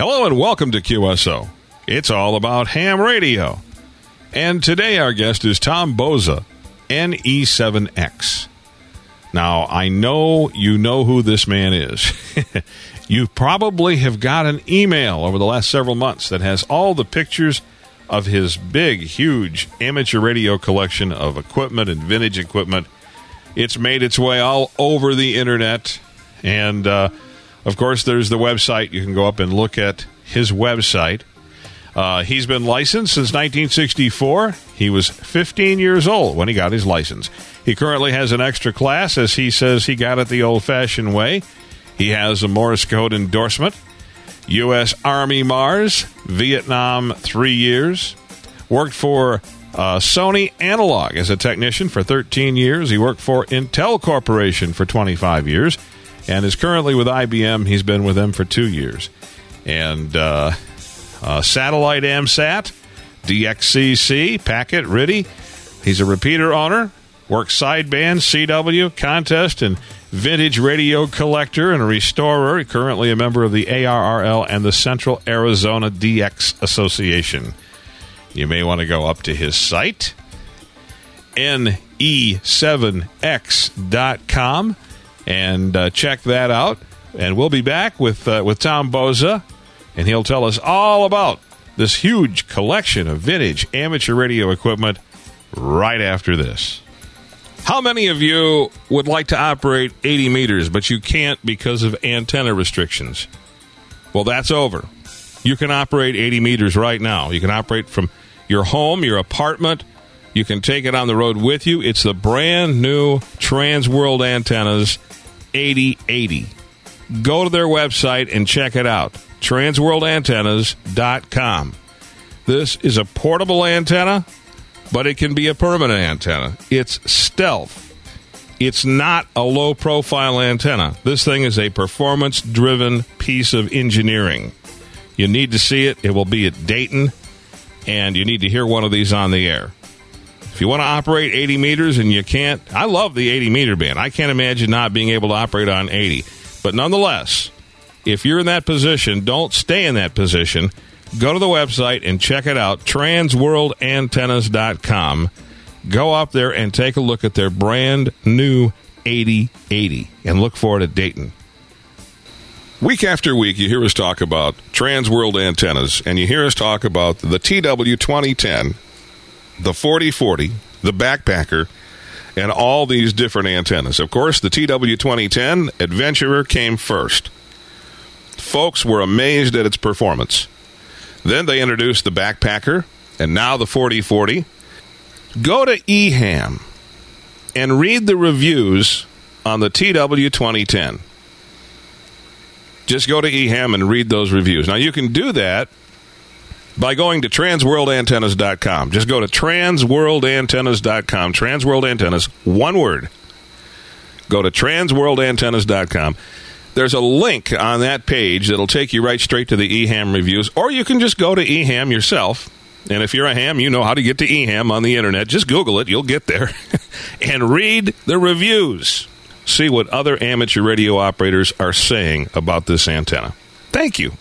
Hello and welcome to QSO. It's all about ham radio. And today our guest is Tom Boza, NE7X. Now, I know you know who this man is. You probably have got an email over the last several months that has all the pictures of his big, huge amateur radio collection of equipment and vintage equipment. It's made its way all over the internet. And, of course, there's the website. You can go up and look at his website. He's been licensed since 1964. He was 15 years old when he got his license. He currently has an extra class, as he says he got it the old-fashioned way. He has a Morse code endorsement, U.S. Army Mars, Vietnam 3 years, worked for Sony Analog as a technician for 13 years. He worked for Intel Corporation for 25 years and is currently with IBM. He's been with them for 2 years. And Satellite AMSAT, DXCC, Packet, RIDI. He's a repeater owner, works sideband, CW, contest, and vintage radio collector and a restorer. Currently a member of the ARRL and the Central Arizona DX Association. You may want to go up to his site, ne7x.com, and check that out. And we'll be back with Tom Boza, and he'll tell us all about this huge collection of vintage amateur radio equipment right after this. How many of you would like to operate 80 meters, but you can't because of antenna restrictions? Well, that's over. You can operate 80 meters right now. You can operate from your home, your apartment. You can take it on the road with you. It's the brand new Transworld Antennas 8080. Go to their website and check it out, transworldantennas.com. This is a portable antenna, but it can be a permanent antenna. It's stealth. It's not a low-profile antenna. This thing is a performance-driven piece of engineering. You need to see it. It will be at Dayton, and you need to hear one of these on the air. If you want to operate 80 meters and you can't, I love the 80-meter band. I can't imagine not being able to operate on 80. But nonetheless, if you're in that position, don't stay in that position. Go to the website and check it out, transworldantennas.com. Go up there and take a look at their brand new 8080 and look for it at Dayton. Week after week, you hear us talk about Transworld Antennas, and you hear us talk about the TW2010, the 4040, the Backpacker, and all these different antennas. Of course, the TW2010 Adventurer came first. Folks were amazed at its performance. Then they introduced the Backpacker, and now the 4040. Go to eHam and read the reviews on the TW2010. Just go to eHam and read those reviews. Now, you can do that by going to transworldantennas.com. Just go to transworldantennas.com. Transworld Antennas, one word. Go to transworldantennas.com. There's a link on that page that'll take you right straight to the eHam reviews, or you can just go to eHam yourself. And if you're a ham, you know how to get to eHam on the internet. Just Google it. You'll get there. And read the reviews. See what other amateur radio operators are saying about this antenna. Thank you.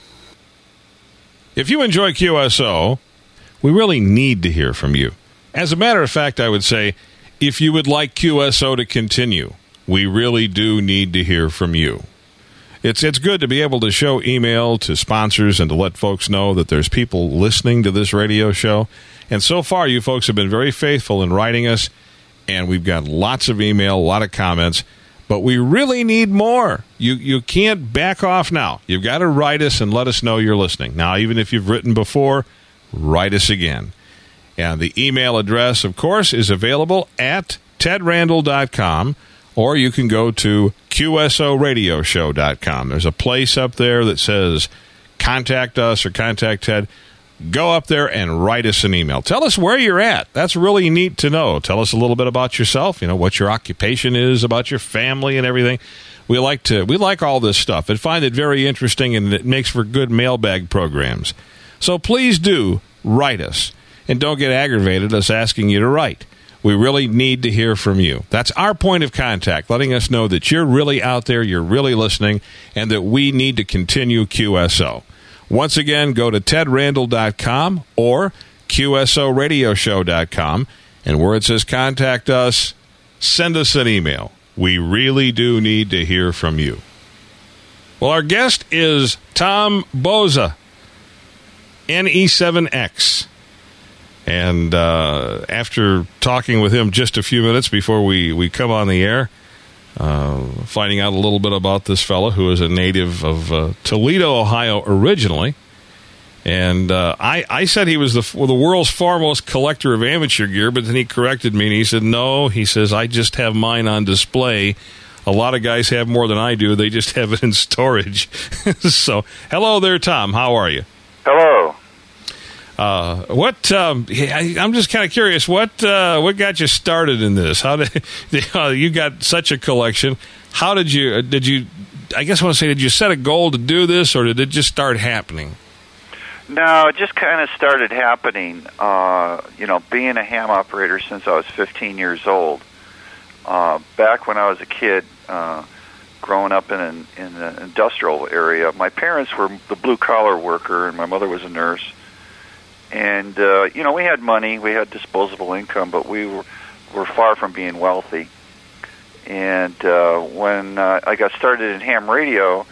If you enjoy QSO, we really need to hear from you. As a matter of fact, I would say, if you would like QSO to continue, we really do need to hear from you. It's good to be able to show email to sponsors and to let folks know that there's people listening to this radio show. And so far, you folks have been very faithful in writing us, and we've got lots of email, a lot of comments. But we really need more. You can't back off now. You've got to write us and let us know you're listening. Now, even if you've written before, write us again. And the email address, of course, is available at tedrandall.com, or you can go to QSOradioshow.com. There's a place up there that says contact us or contact Ted. Go up there and write us an email. Tell us where you're at. That's really neat to know. Tell us a little bit about yourself, what your occupation is, about your family and everything. We like all this stuff and find it very interesting, and it makes for good mailbag programs. So please do write us, and don't get aggravated us asking you to write. We really need to hear from you. That's our point of contact, letting us know that you're really out there, you're really listening, and that we need to continue QSO. Once again, go to tedrandall.com or qsoradioshow.com, and where it says contact us, send us an email. We really do need to hear from you. Well, our guest is Tom Bouza, NE7X. And after talking with him just a few minutes before we come on the air, finding out a little bit about this fellow who is a native of Toledo, Ohio originally. And I said he was the world's foremost collector of amateur gear, but then he corrected me and he said, no, he says, I just have mine on display. A lot of guys have more than I do. They just have it in storage. So, hello there, Tom. How are you? Hello. I'm just kind of curious. What got you started in this? How did you got such a collection? How did you? I guess I want to say, did you set a goal to do this, or did it just start happening? No, it just kind of started happening. Being a ham operator since I was 15 years old. Back when I was a kid, growing up in an industrial area, my parents were the blue-collar worker, and my mother was a nurse. And, we had money, we had disposable income, but we were far from being wealthy. And when I got started in ham radio,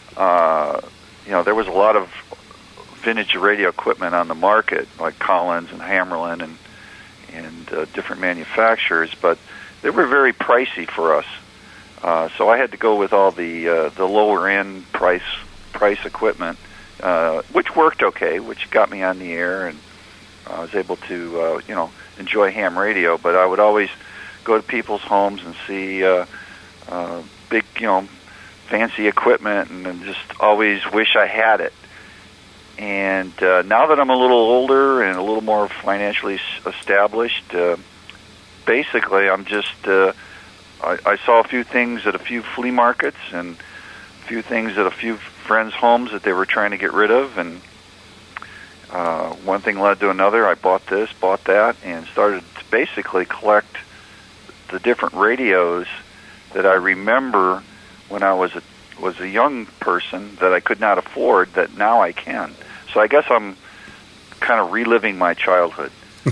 there was a lot of vintage radio equipment on the market, like Collins and Hammerlin and different manufacturers, but they were very pricey for us. So I had to go with all the lower-end price equipment, which worked okay, which got me on the air, and I was able to, enjoy ham radio. But I would always go to people's homes and see big, fancy equipment, and just always wish I had it. And now that I'm a little older and a little more financially established, basically I'm just, I saw a few things at a few flea markets and a few things at a few friends' homes that they were trying to get rid of, and one thing led to another. I bought this, bought that, and started to basically collect the different radios that I remember when I was a young person that I could not afford, that now I can. So I guess I'm kind of reliving my childhood.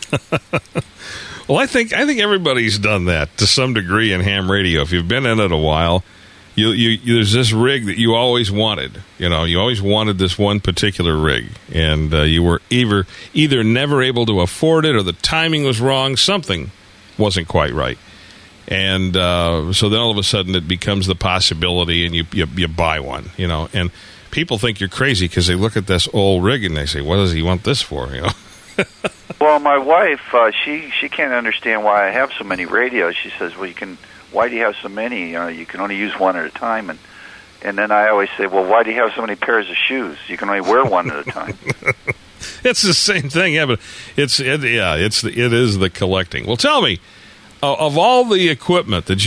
Well, I think everybody's done that to some degree in ham radio. If you've been in it a while, there's this rig that you always wanted. You always wanted this one particular rig, and you were either never able to afford it, or the timing was wrong. Something wasn't quite right, and so then all of a sudden it becomes the possibility, and you buy one. And people think you're crazy because they look at this old rig and they say, "What does he want this for?" Well, my wife, she can't understand why I have so many radios. She says, "Well, why do you have so many? You can only use one at a time." And then I always say, "Well, why do you have so many pairs of shoes? You can only wear one at a time." It's the same thing, yeah, but it is the collecting. Well, tell me, of all the equipment that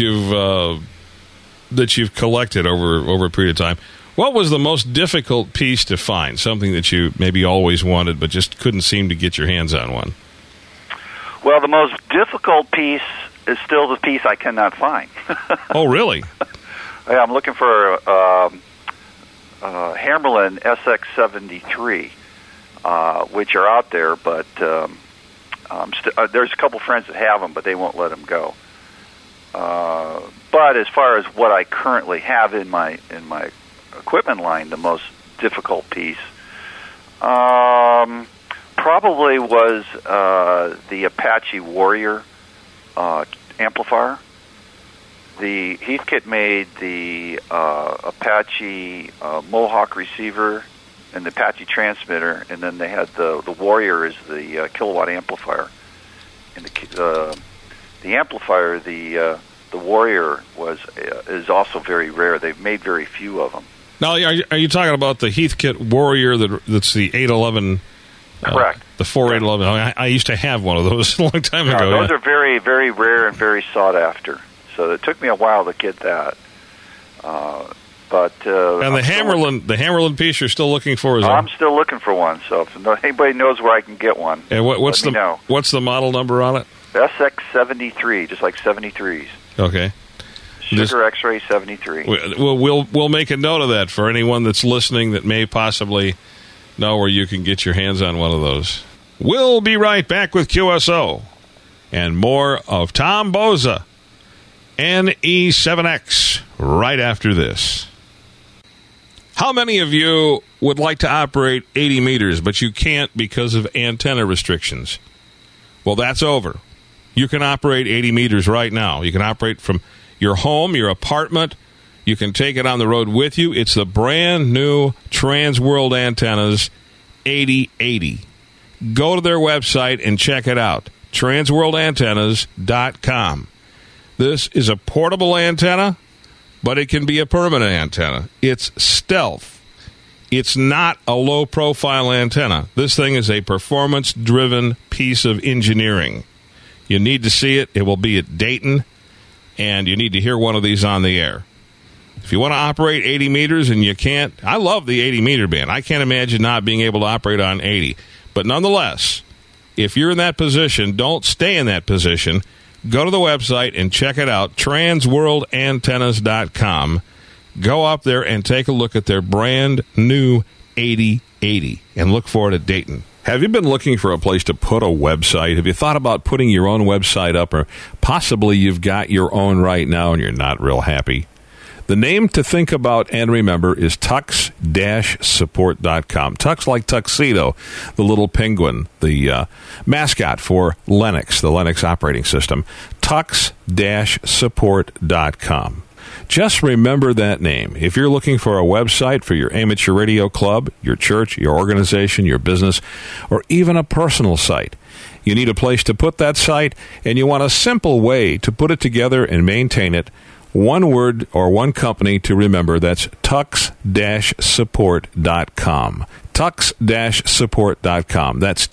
you've collected over a period of time, what was the most difficult piece to find? Something that you maybe always wanted but just couldn't seem to get your hands on one? Well, the most difficult piece is still the piece I cannot find. Oh, really? Yeah, I'm looking for a Hammerlin SX73, which are out there, but there's a couple friends that have them, but they won't let them go. But as far as what I currently have in my equipment line, the most difficult piece probably was the Apache Warrior amplifier. The Heathkit made the Apache Mohawk receiver and the Apache transmitter, and then they had the Warrior as the kilowatt amplifier. And the amplifier, the Warrior, is also very rare. They've made very few of them. Now, are you talking about the Heathkit Warrior that's the 811? Correct. The 4811. I used to have one of those a long time ago. Those are very, very rare and very sought after. So it took me a while to get that. And the Hammerlin piece you're still looking for? I'm still looking for one. So if anybody knows where I can get one, and what's the model number on it? SX73, just like 73s. Okay. Sugar X-ray 73. We'll make a note of that for anyone that's listening that may possibly know where you can get your hands on one of those. We'll be right back with QSO and more of Tom Boza, NE7X, right after this. How many of you would like to operate 80 meters, but you can't because of antenna restrictions? Well, that's over. You can operate 80 meters right now. You can operate from your home, your apartment. You can take it on the road with you. It's the brand new Transworld Antennas 8080. Go to their website and check it out, transworldantennas.com. This is a portable antenna, but it can be a permanent antenna. It's stealth. It's not a low-profile antenna. This thing is a performance-driven piece of engineering. You need to see it. It will be at Dayton, and you need to hear one of these on the air. If you want to operate 80 meters and you can't, I love the 80-meter band. I can't imagine not being able to operate on 80. But nonetheless, if you're in that position, don't stay in that position. Go to the website and check it out, transworldantennas.com. Go up there and take a look at their brand new 8080 and look for it at Dayton. Have you been looking for a place to put a website? Have you thought about putting your own website up, or possibly you've got your own right now and you're not real happy? The name to think about and remember is tux-support.com. Tux like tuxedo, the little penguin, the mascot for Linux, the Linux operating system. Tux-support.com. Just remember that name. If you're looking for a website for your amateur radio club, your church, your organization, your business, or even a personal site, you need a place to put that site, and you want a simple way to put it together and maintain it. One word or one company to remember. That's tux-support.com. Tux-support.com. That's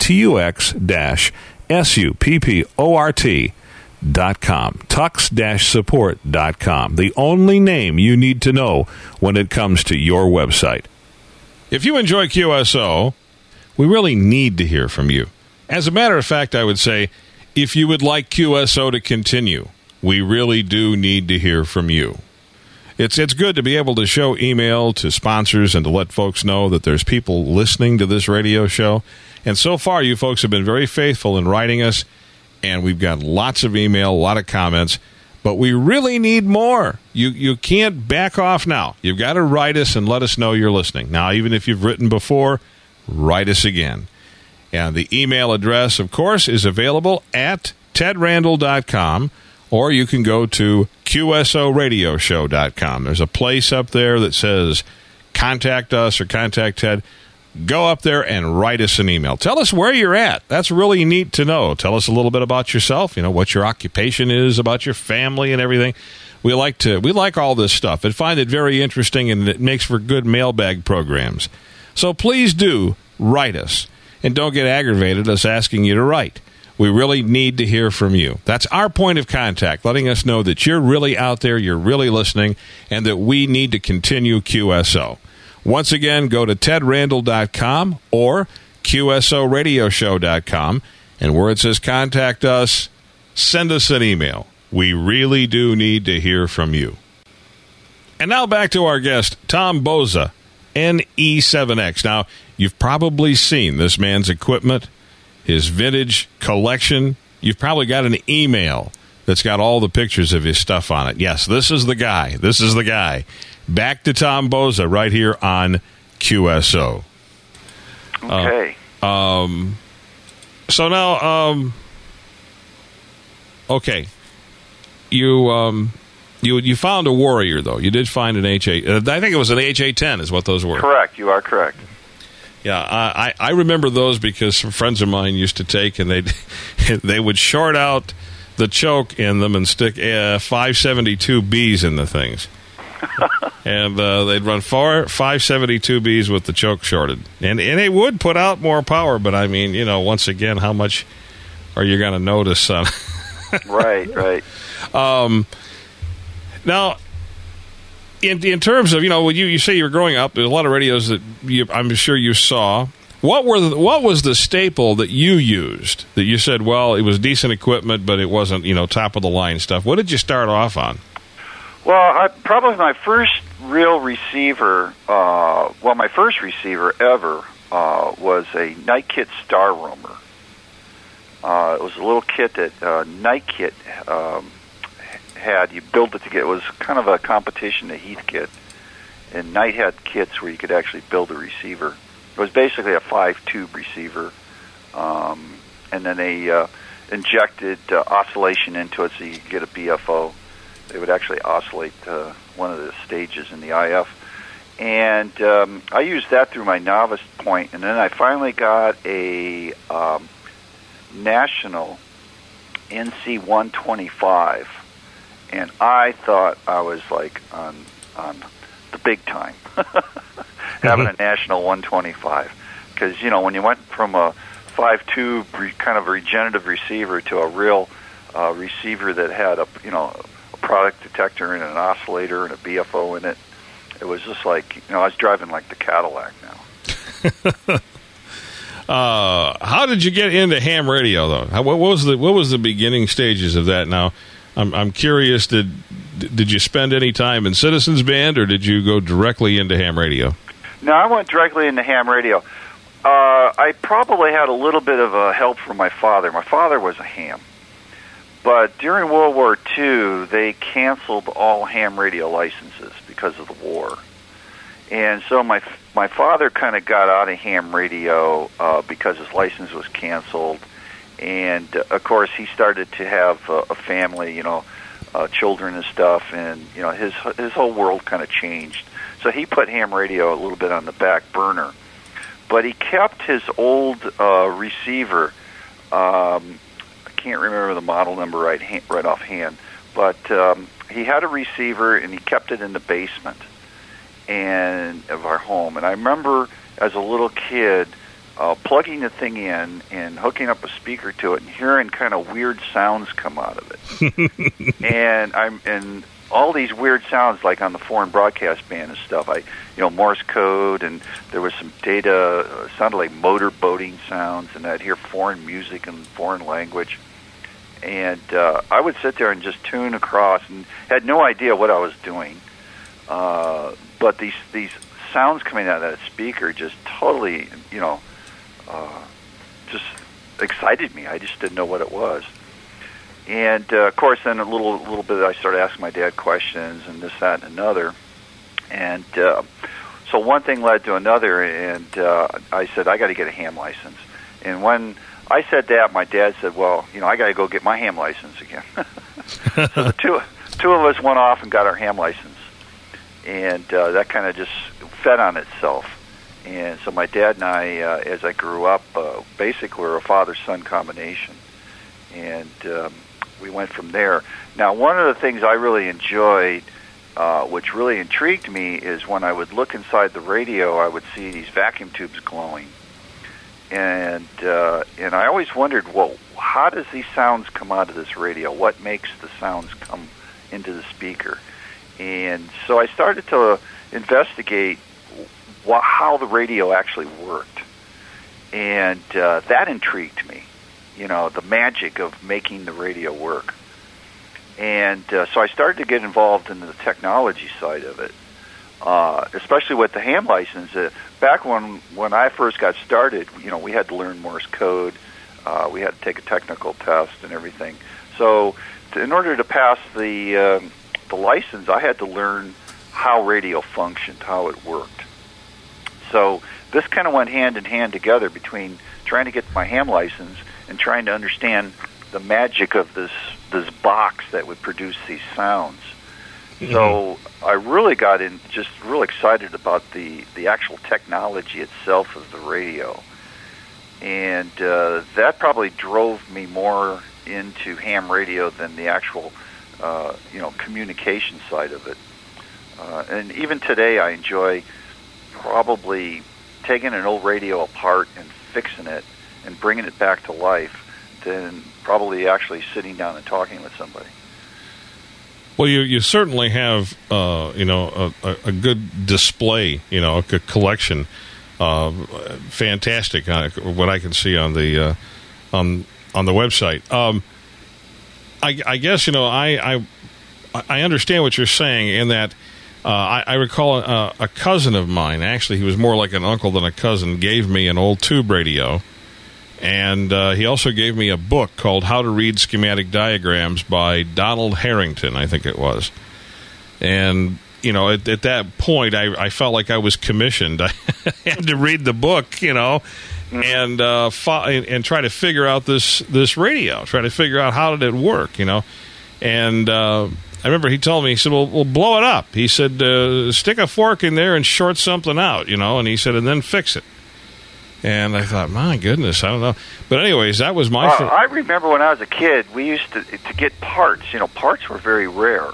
TUX-SUPPORT.com. Tux-support.com. The only name you need to know when it comes to your website. If you enjoy QSO, we really need to hear from you. As a matter of fact, I would say, if you would like QSO to continue, we really do need to hear from you. It's good to be able to show email to sponsors and to let folks know that there's people listening to this radio show. And so far, you folks have been very faithful in writing us, and we've got lots of email, a lot of comments, but we really need more. You can't back off now. You've got to write us and let us know you're listening. Now, even if you've written before, write us again. And the email address, of course, is available at tedrandall.com. Or you can go to QSOradioshow.com. There's a place up there that says contact us or contact Ted. Go up there and write us an email. Tell us where you're at. That's really neat to know. Tell us a little bit about yourself, what your occupation is, about your family and everything. We like all this stuff and find it very interesting, and it makes for good mailbag programs. So please do write us, and don't get aggravated us asking you to write. We really need to hear from you. That's our point of contact, letting us know that you're really out there, you're really listening, and that we need to continue QSO. Once again, go to tedrandall.com or QSOradioshow.com, and where it says contact us, send us an email. We really do need to hear from you. And now back to our guest, Tom Boza, NE7X. Now, you've probably seen this man's equipment, his vintage collection. You've probably got an email that's got all the pictures of his stuff on it. Yes, this is the guy. This is the guy. Back to Tom Boza right here on QSO. Okay. So now, okay. You found a Warrior, though. You did find an HA. I think it was an HA-10 is what those were. Correct. You are correct. Yeah, I remember those because some friends of mine used to take, and they would short out the choke in them and stick 572Bs in the things. And they'd run 572Bs with the choke shorted. And it would put out more power, but I mean, once again, how much are you going to notice? Right. Now, in terms of, when you say you were growing up, there's a lot of radios that I'm sure you saw. What was the staple that you used that you said, well, it was decent equipment, but it wasn't, top of the line stuff? What did you start off on? Well, probably my first real receiver, my first receiver ever was a Night Kit Star Roamer. It was a little kit that Night Kit had. You build it together. It was kind of a competition to Heathkit. And Night had kits where you could actually build a receiver. It was basically a 5-tube receiver. And then they injected oscillation into it so you could get a BFO. They would actually oscillate one of the stages in the IF. And I used that through my novice point, and then I finally got a National NC-125, and I thought I was like on the big time, having a National 125. Because, you know, when you went from a 5-tube kind of regenerative receiver to a real receiver that had a product detector and an oscillator and a BFO in it, it was just like, I was driving like the Cadillac now. How did you get into ham radio, though? What was the beginning stages of that? Now, I'm curious. Did you spend any time in Citizens Band, or did you go directly into ham radio? No, I went directly into ham radio. I probably had a little bit of help from my father. My father was a ham. But during World War II, they canceled all ham radio licenses because of the war. And so my father kind of got out of ham radio because his license was canceled. And, of course, he started to have a family, children and stuff. And, his whole world kind of changed. So he put ham radio a little bit on the back burner. But he kept his old receiver. I can't remember the model number right offhand, but he had a receiver and he kept it in the basement of our home. And I remember as a little kid plugging the thing in and hooking up a speaker to it and hearing kind of weird sounds come out of it. and all these weird sounds, like on the foreign broadcast band and stuff. Morse code, and there was some data, sounded like motor boating sounds, and I'd hear foreign music in foreign language. And I would sit there and just tune across and had no idea what I was doing. But these sounds coming out of that speaker just totally, just excited me. I just didn't know what it was. And, of course, then a little bit I started asking my dad questions and this, that, and another. And so one thing led to another, and I said, I got to get a ham license. And when I said that, my dad said, well, I got to go get my ham license again. So the two of us went off and got our ham license. And that kind of just fed on itself. And so my dad and I, as I grew up, basically were a father-son combination. And we went from there. Now, one of the things I really enjoyed, which really intrigued me, is when I would look inside the radio, I would see these vacuum tubes glowing. And I always wondered, well, how does these sounds come out of this radio? What makes the sounds come into the speaker? And so I started to investigate how the radio actually worked. And that intrigued me, the magic of making the radio work. And so I started to get involved in the technology side of it, especially with the ham license. Back when I first got started, we had to learn Morse code. We had to take a technical test and everything. So in order to pass the license, I had to learn how radio functioned, how it worked. So this kind of went hand in hand together between trying to get my ham license and trying to understand the magic of this box that would produce these sounds. Mm-hmm. So I really got just real excited about the actual technology itself of the radio. And that probably drove me more into ham radio than the actual communication side of it. And even today I enjoy probably taking an old radio apart and fixing it and bringing it back to life than probably actually sitting down and talking with somebody. Well, you certainly have a good display, a collection, fantastic. What I can see on the website. I guess I understand what you're saying in that I recall a cousin of mine, actually, he was more like an uncle than a cousin, gave me an old tube radio. And he also gave me a book called How to Read Schematic Diagrams by Donald Harrington, I think it was. And, you know, at that point, I felt like I was commissioned. I had to read the book, you know, and try to figure out this radio, try to figure out how did it work, you know. And I remember he told me, he said, well, blow it up. He said, stick a fork in there and short something out, you know, and he said, and then fix it. And I thought, my goodness, I don't know. But anyways, that was my... I remember when I was a kid, we used to get parts. You know, parts were very rare.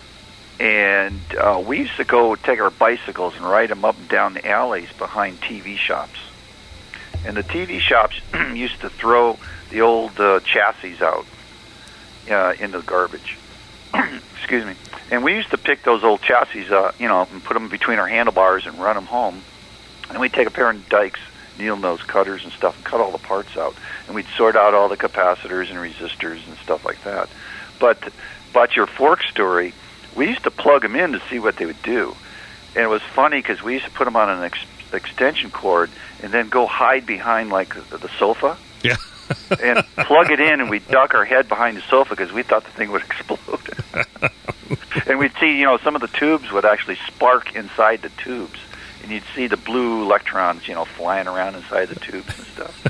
And we used to go take our bicycles and ride them up and down the alleys behind TV shops. And the TV shops used to throw the old chassis out into the garbage. Excuse me. And we used to pick those old chassis, you know, and put them between our handlebars and run them home. And we'd take a pair of dikes, needle nose cutters and stuff, and cut all the parts out. And we'd sort out all the capacitors and resistors and stuff like that. But your fork story, we used to plug them in to see what they would do. And it was funny because we used to put them on an extension cord and then go hide behind, like, the sofa. Yeah. And plug it in, and we'd duck our head behind the sofa because we thought the thing would explode. And we'd see, you know, some of the tubes would actually spark inside the tubes. And you'd see the blue electrons, you know, flying around inside the tubes and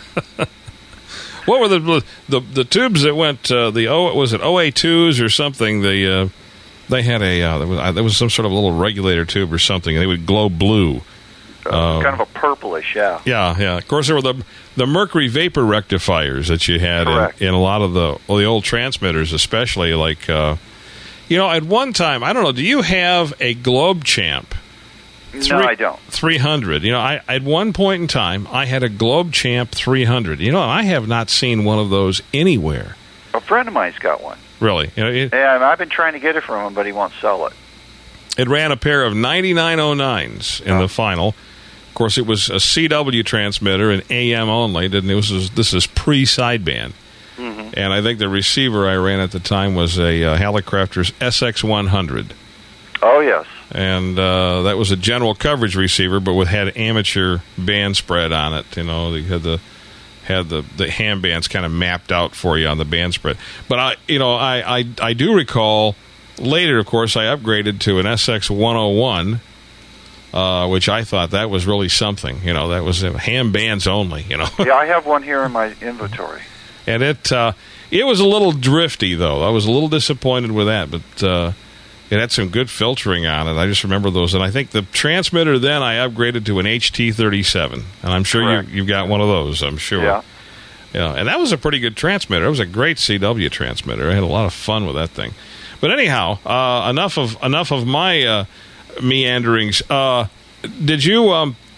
stuff. What were the tubes that went? Was it OA2s or something? They had there was some sort of little regulator tube or something. And they would glow blue, kind of a purplish, yeah. Yeah. Of course, there were the mercury vapor rectifiers that you had in a lot of the old transmitters, especially like you know, at one time, I don't know. Do you have a Globe Champ? No, I don't. 300. You know, at one point in time, I had a Globe Champ 300. You know, I have not seen one of those anywhere. A friend of mine's got one. Really? You know, yeah, I've been trying to get it from him, but he won't sell it. It ran a pair of 9909s in the final. Of course, it was a CW transmitter and AM only. This is pre-sideband. Mm-hmm. And I think the receiver I ran at the time was a Hallicrafter's SX100. Oh, yes. And that was a general coverage receiver, but had amateur band spread on it. You know, they had the ham bands kind of mapped out for you on the band spread. But I do recall later, of course, I upgraded to an SX101, which I thought that was really something. You know, that was ham bands only. You know. Yeah, I have one here in my inventory. And it was a little drifty, though. I was a little disappointed with that, but. It had some good filtering on it. I just remember those. And I think the transmitter then I upgraded to an HT37. And I'm sure you've got one of those, I'm sure. Yeah. And that was a pretty good transmitter. It was a great CW transmitter. I had a lot of fun with that thing. But anyhow, enough of my meanderings. Did you,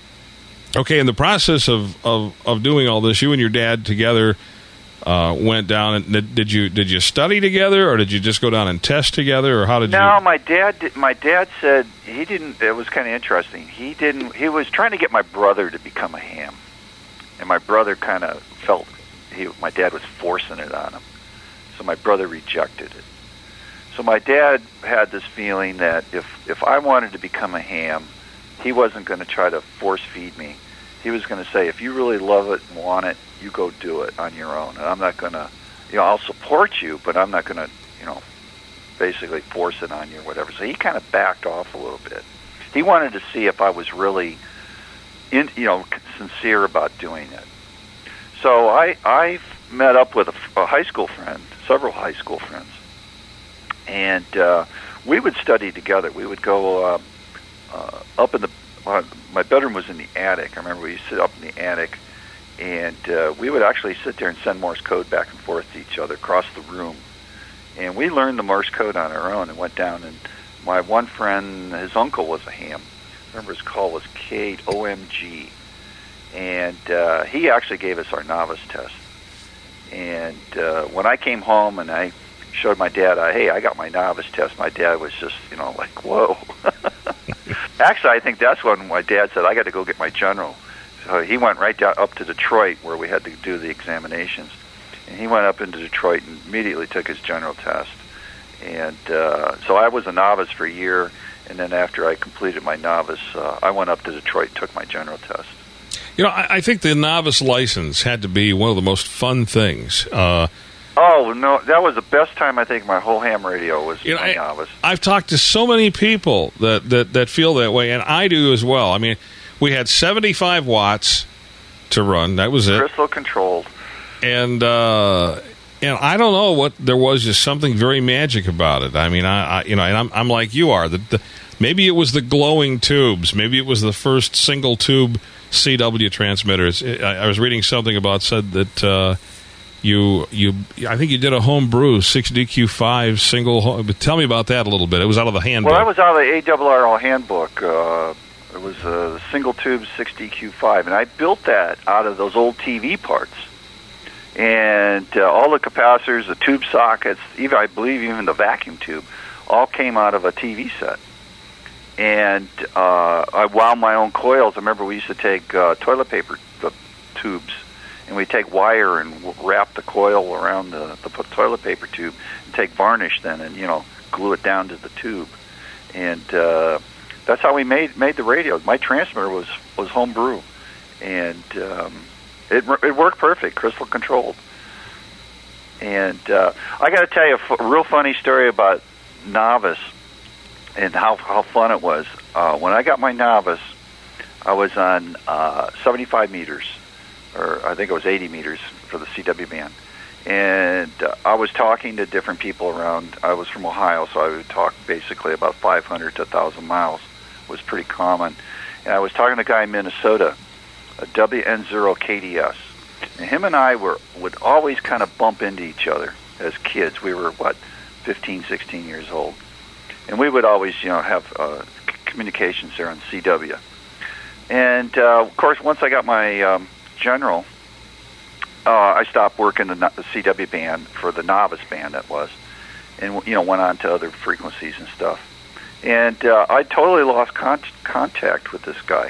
in the process of doing all this, you and your dad together went down and did you study together, or did you just go down and test together, or how did you? No, my dad said he didn't. It was kind of interesting. He was trying to get my brother to become a ham, and my brother kind of felt my dad was forcing it on him, so my brother rejected it. So my dad had this feeling that if I wanted to become a ham, he wasn't going to try to force feed me. He was going to say, if you really love it and want it, you go do it on your own. And I'm not going to, I'll support you, but I'm not going to, basically force it on you or whatever. So he kind of backed off a little bit. He wanted to see if I was really, sincere about doing it. So I met up with a high school friend, several high school friends, and we would study together. We would go up in my bedroom was in the attic. I remember we used to sit up in the attic, and we would actually sit there and send Morse code back and forth to each other across the room. And we learned the Morse code on our own and went down. And my one friend, his uncle was a ham. I remember his call was Cade, OMG. And he actually gave us our novice test. And when I came home and I showed my dad, hey, I got my novice test, my dad was just, like, whoa. Actually, I think that's when my dad said, I got to go get my general. So he went right down up to Detroit where we had to do the examinations. And he went up into Detroit and immediately took his general test. And so I was a novice for a year. And then after I completed my novice, I went up to Detroit and took my general test. You know, I think the novice license had to be one of the most fun things. Oh, no, that was the best time, I think, my whole ham radio was my novice. I've talked to so many people that feel that way, and I do as well. I mean, we had 75 watts to run. That was it. Crystal controlled. And I don't know what, there was just something very magic about it. I mean, I'm like you are. Maybe it was the glowing tubes. Maybe it was the first single tube CW transmitters. I was reading something about, said that I think you did a homebrew 6DQ5 single. Tell me about that a little bit. It was out of the handbook. Well, that was out of the ARRL handbook. It was a single tube 6DQ5, and I built that out of those old TV parts. And all the capacitors, the tube sockets, even I believe even the vacuum tube, all came out of a TV set. And I wound my own coils. I remember we used to take toilet paper tubes, and we'd take wire and wrap the coil around the toilet paper tube, and take varnish then, and glue it down to the tube. And that's how we made the radio. My transmitter was homebrew, and it worked perfect, crystal controlled. And I got to tell you a real funny story about novice and how fun it was. When I got my novice, I was on 75 meters, or I think it was 80 meters for the CW band. And I was talking to different people around. I was from Ohio, so I would talk basically about 500 to 1,000 miles. It was pretty common. And I was talking to a guy in Minnesota, a WN0 KDS. And him and I would always kind of bump into each other as kids. We were, 15, 16 years old. And we would always, have communications there on CW. And, of course, once I got my general, I stopped working the CW band for the novice band that was, and, went on to other frequencies and stuff. And I totally lost contact with this guy.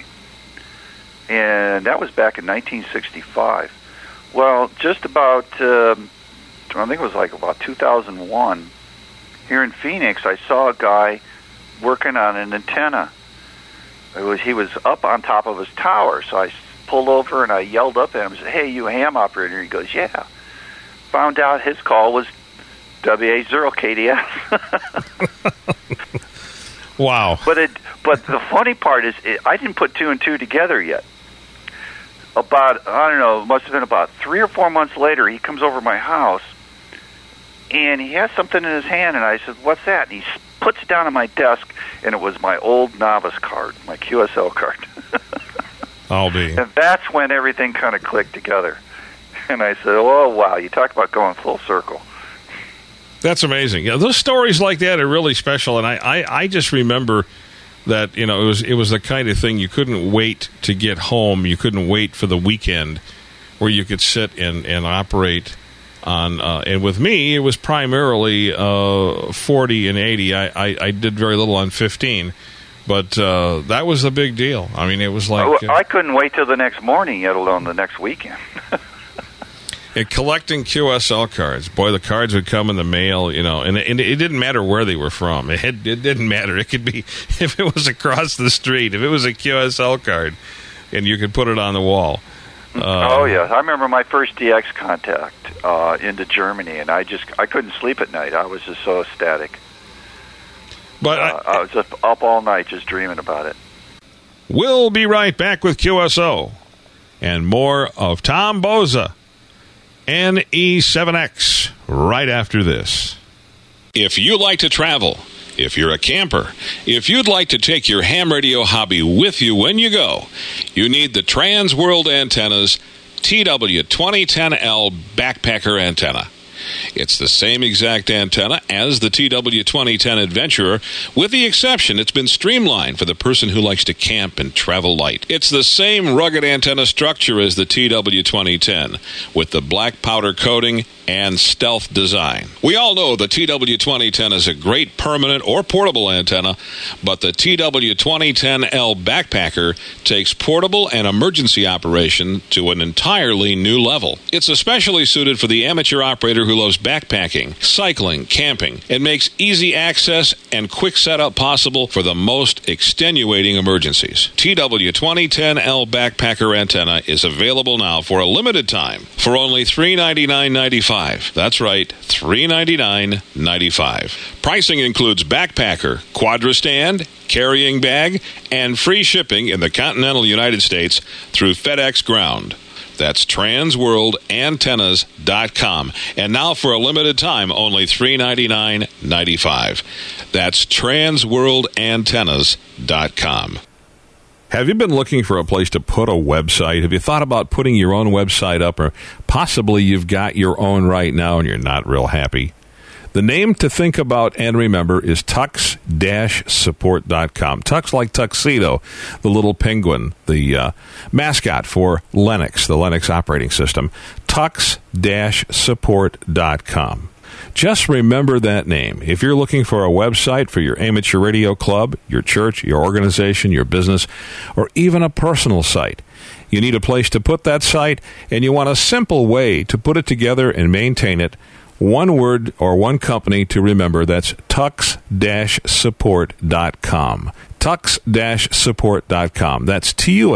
And that was back in 1965. Well, just about, I think it was about 2001, here in Phoenix, I saw a guy working on an antenna. He was up on top of his tower, so I pulled over and I yelled up at him and said, "Hey, you ham operator?" He goes, "Yeah." Found out his call was WA0 KDS. Wow. But the funny part is, I didn't put two and two together yet. About, I don't know, it must have been about 3 or 4 months later, he comes over to my house, and he has something in his hand, and I said, "What's that?" And he puts it down on my desk, and it was my old novice card, my QSL card. I'll be. And that's when everything kind of clicked together. And I said, "Oh, wow, you talk about going full circle." That's amazing. Yeah, those stories like that are really special, and I just remember that, it was the kind of thing you couldn't wait to get home. You couldn't wait for the weekend where you could sit and operate on, and with me, it was primarily 40 and 80. I did very little on 15, but that was the big deal. I mean, it was like... I couldn't wait till the next morning, yet alone the next weekend. And collecting QSL cards. Boy, the cards would come in the mail, and it didn't matter where they were from. It didn't matter. It could be, if it was across the street, if it was a QSL card, and you could put it on the wall. Oh, yeah. I remember my first DX contact into Germany, and I couldn't sleep at night. I was just so ecstatic. But I was just up all night just dreaming about it. We'll be right back with QSO and more of Tom Boza, NE7X, right after this. If you like to travel, if you're a camper, if you'd like to take your ham radio hobby with you when you go, you need the Transworld Antennas TW2010L Backpacker Antenna. It's the same exact antenna as the TW2010 Adventurer, with the exception it's been streamlined for the person who likes to camp and travel light. It's the same rugged antenna structure as the TW2010, with the black powder coating and stealth design. We all know the TW2010 is a great permanent or portable antenna, but the TW2010L Backpacker takes portable and emergency operation to an entirely new level. It's especially suited for the amateur operator who loves backpacking, cycling, camping, and makes easy access and quick setup possible for the most extenuating emergencies. TW2010L Backpacker Antenna is available now for a limited time for only $399.95. That's right, $399.95. Pricing includes backpacker, quadrastand, carrying bag, and free shipping in the continental United States through FedEx Ground. That's transworldantennas.com. And now for a limited time, only $399.95. That's transworldantennas.com. Have you been looking for a place to put a website? Have you thought about putting your own website up, or possibly you've got your own right now and you're not real happy? The name to think about and remember is tux-support.com. Tux like tuxedo, the little penguin, the mascot for Linux, the Linux operating system. Tux-support.com. Just remember that name. If you're looking for a website for your amateur radio club, your church, your organization, your business, or even a personal site, you need a place to put that site, and you want a simple way to put it together and maintain it. One word or one company to remember. That's tux-support.com. Tux-support.com. That's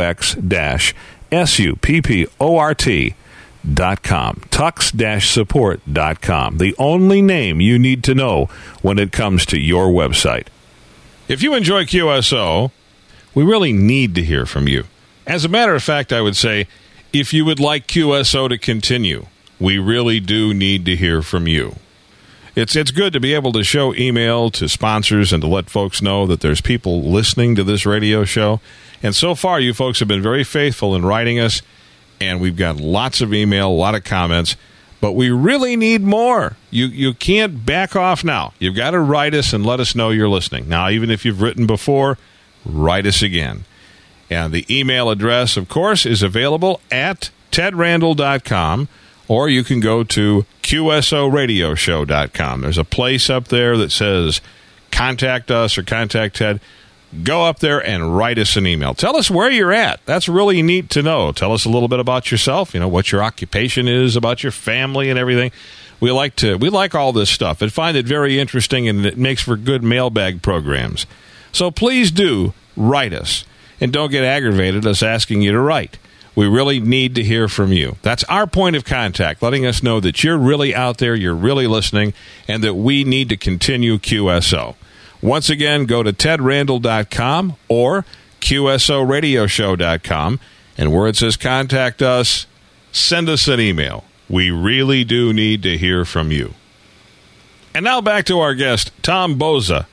TUX-SUPPORT.com. Tux-support.com. The only name you need to know when it comes to your website. If you enjoy QSO, we really need to hear from you. As a matter of fact, I would say, if you would like QSO to continue, we really do need to hear from you. It's good to be able to show email to sponsors and to let folks know that there's people listening to this radio show. And so far, you folks have been very faithful in writing us, and we've got lots of email, a lot of comments, but we really need more. You can't back off now. You've got to write us and let us know you're listening. Now, even if you've written before, write us again. And the email address, of course, is available at tedrandall.com. Or you can go to QSOradioshow.com. There's a place up there that says contact us or contact Ted. Go up there and write us an email. Tell us where you're at. That's really neat to know. Tell us a little bit about yourself, what your occupation is, about your family and everything. We like all this stuff and find it very interesting, and it makes for good mailbag programs. So please do write us, and don't get aggravated us asking you to write. We really need to hear from you. That's our point of contact, letting us know that you're really out there, you're really listening, and that we need to continue QSO. Once again, go to tedrandall.com or QSOradioshow.com, and where it says contact us, send us an email. We really do need to hear from you. And now back to our guest, Tom Boza,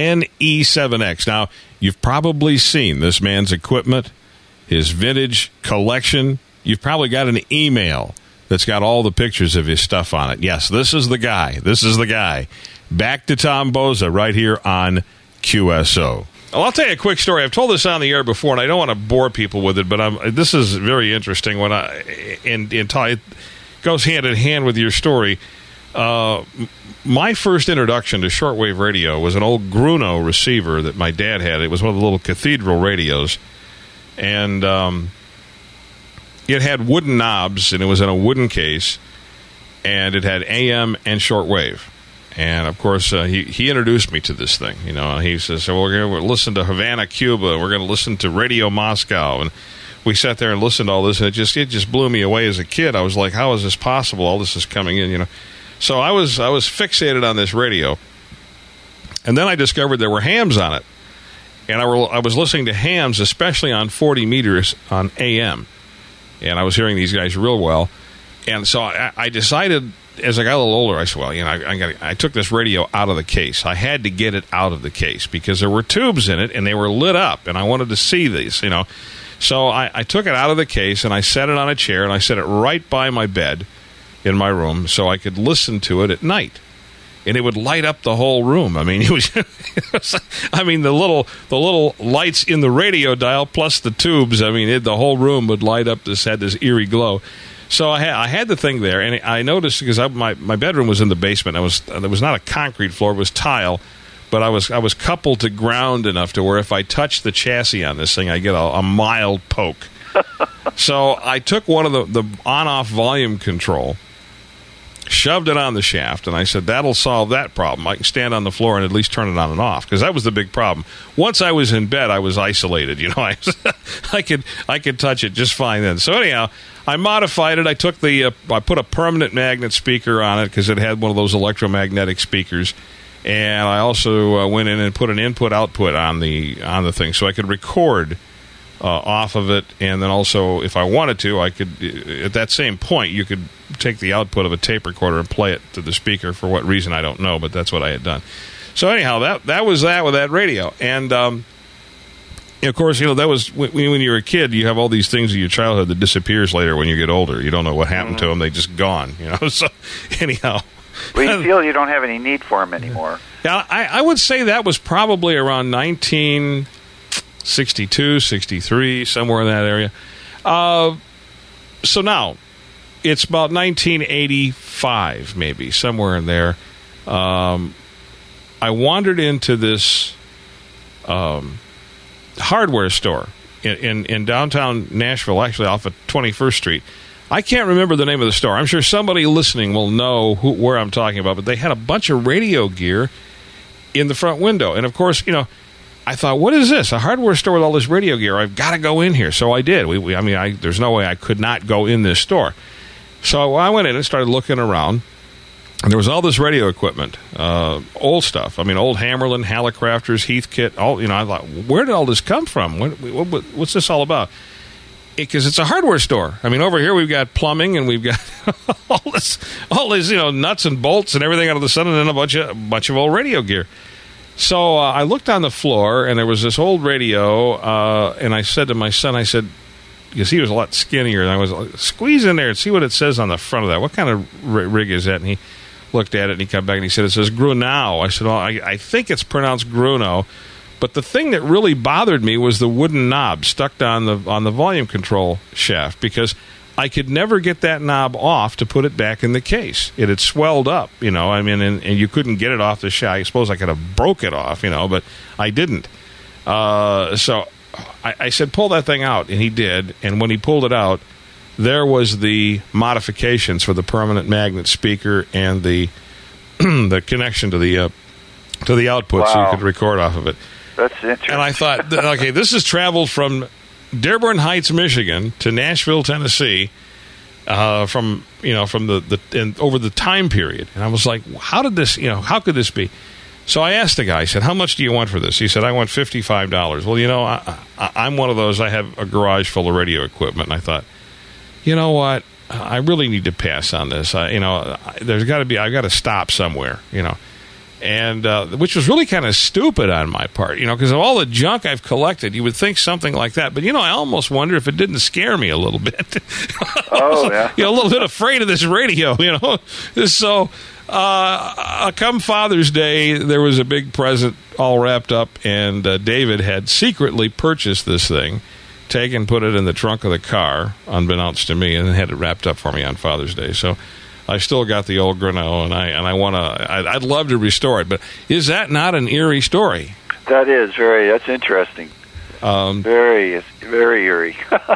NE7X. Now, you've probably seen this man's equipment, his vintage collection. You've probably got an email that's got all the pictures of his stuff on it. Yes, this is the guy. This is the guy. Back to Tom Boza right here on QSO. Well, I'll tell you a quick story. I've told this on the air before, and I don't want to bore people with it, but this is very interesting. It goes hand in hand with your story. My first introduction to shortwave radio was an old Gruno receiver that my dad had. It was one of the little cathedral radios. And it had wooden knobs, and it was in a wooden case, and it had AM and shortwave. And, of course, he introduced me to this thing. He says, we're going to listen to Havana, Cuba. We're going to listen to Radio Moscow. And we sat there and listened to all this, and it just blew me away as a kid. I was like, how is this possible? All this is coming in, So I was fixated on this radio. And then I discovered there were hams on it. And I was listening to hams, especially on 40 meters on AM. And I was hearing these guys real well. And so I decided, as I got a little older, I said, well, I took this radio out of the case. I had to get it out of the case because there were tubes in it, and they were lit up, and I wanted to see these, So I took it out of the case, and I set it on a chair, and I set it right by my bed in my room so I could listen to it at night. And it would light up the whole room. I mean, it was the little lights in the radio dial plus the tubes. I mean, the whole room would light up. Had this eerie glow. So I had the thing there, and I noticed because my bedroom was in the basement. There was not a concrete floor; it was tile. But I was coupled to ground enough to where if I touched the chassis on this thing, I get a mild poke. So I took one of the on-off volume control, shoved it on the shaft, and I said, that'll solve that problem. I can stand on the floor and at least turn it on and off, because that was the big problem. Once I was in bed, I was isolated. I could touch it just fine then. So anyhow, I modified it. I took I put a permanent magnet speaker on it because it had one of those electromagnetic speakers, and I also went in and put an input-output on the thing so I could record off of it, and then also, if I wanted to, I could, at that same point, you could take the output of a tape recorder and play it to the speaker. For what reason, I don't know, but that's what I had done. So anyhow, that was that with that radio. And, of course, that was, when you're a kid, you have all these things in your childhood that disappears later when you get older. You don't know what happened to them. They just gone, So anyhow. Well, you feel you don't have any need for them anymore. Yeah, I would say that was probably around 1962, 63, somewhere in that area. So now, it's about 1985, maybe, somewhere in there. I wandered into this hardware store in downtown Nashville, actually off of 21st Street. I can't remember the name of the store. I'm sure somebody listening will know where I'm talking about, but they had a bunch of radio gear in the front window. And, of course, I thought, what is this? A hardware store with all this radio gear. I've got to go in here. So I did. There's no way I could not go in this store. So I went in and started looking around. And there was all this radio equipment, old stuff. Old Hammerlin, Hallicrafters, Heathkit. I thought, where did all this come from? What's this all about? Because it's a hardware store. Over here we've got plumbing and we've got all this, nuts and bolts and everything out of the sun, and then a bunch of old radio gear. So I looked on the floor, and there was this old radio, and I said to my son, because he was a lot skinnier, and I was like, squeeze in there and see what it says on the front of that. What kind of rig is that? And he looked at it, and he came back, and he said, it says Grunow. I said, well, I think it's pronounced Grunow. But the thing that really bothered me was the wooden knob stuck on the volume control shaft, because I could never get that knob off to put it back in the case. It had swelled up, and you couldn't get it off the shaft. I suppose I could have broke it off, but I didn't. So I said, pull that thing out, and he did. And when he pulled it out, there was the modifications for the permanent magnet speaker and the the connection to the output, so you could record off of it. That's interesting. And I thought, okay, this has traveled from Dearborn Heights, Michigan, to Nashville, Tennessee, from over the time period. And I was like, how could this be? So I asked the guy, I said, how much do you want for this? He said, I want $55. Well, I'm one of those. I have a garage full of radio equipment. And I thought, you know what? I really need to pass on this. I've got to stop somewhere, And which was really kind of stupid on my part, because of all the junk I've collected, you would think something like that. But, I almost wonder if it didn't scare me a little bit. Oh, yeah. A little bit afraid of this radio, So, come Father's Day, there was a big present all wrapped up, and David had secretly purchased this thing, put it in the trunk of the car, unbeknownst to me, and had it wrapped up for me on Father's Day. So I still got the old Grunow, and I'd love to restore it. But is that not an eerie story? That is that's interesting. Very, very eerie.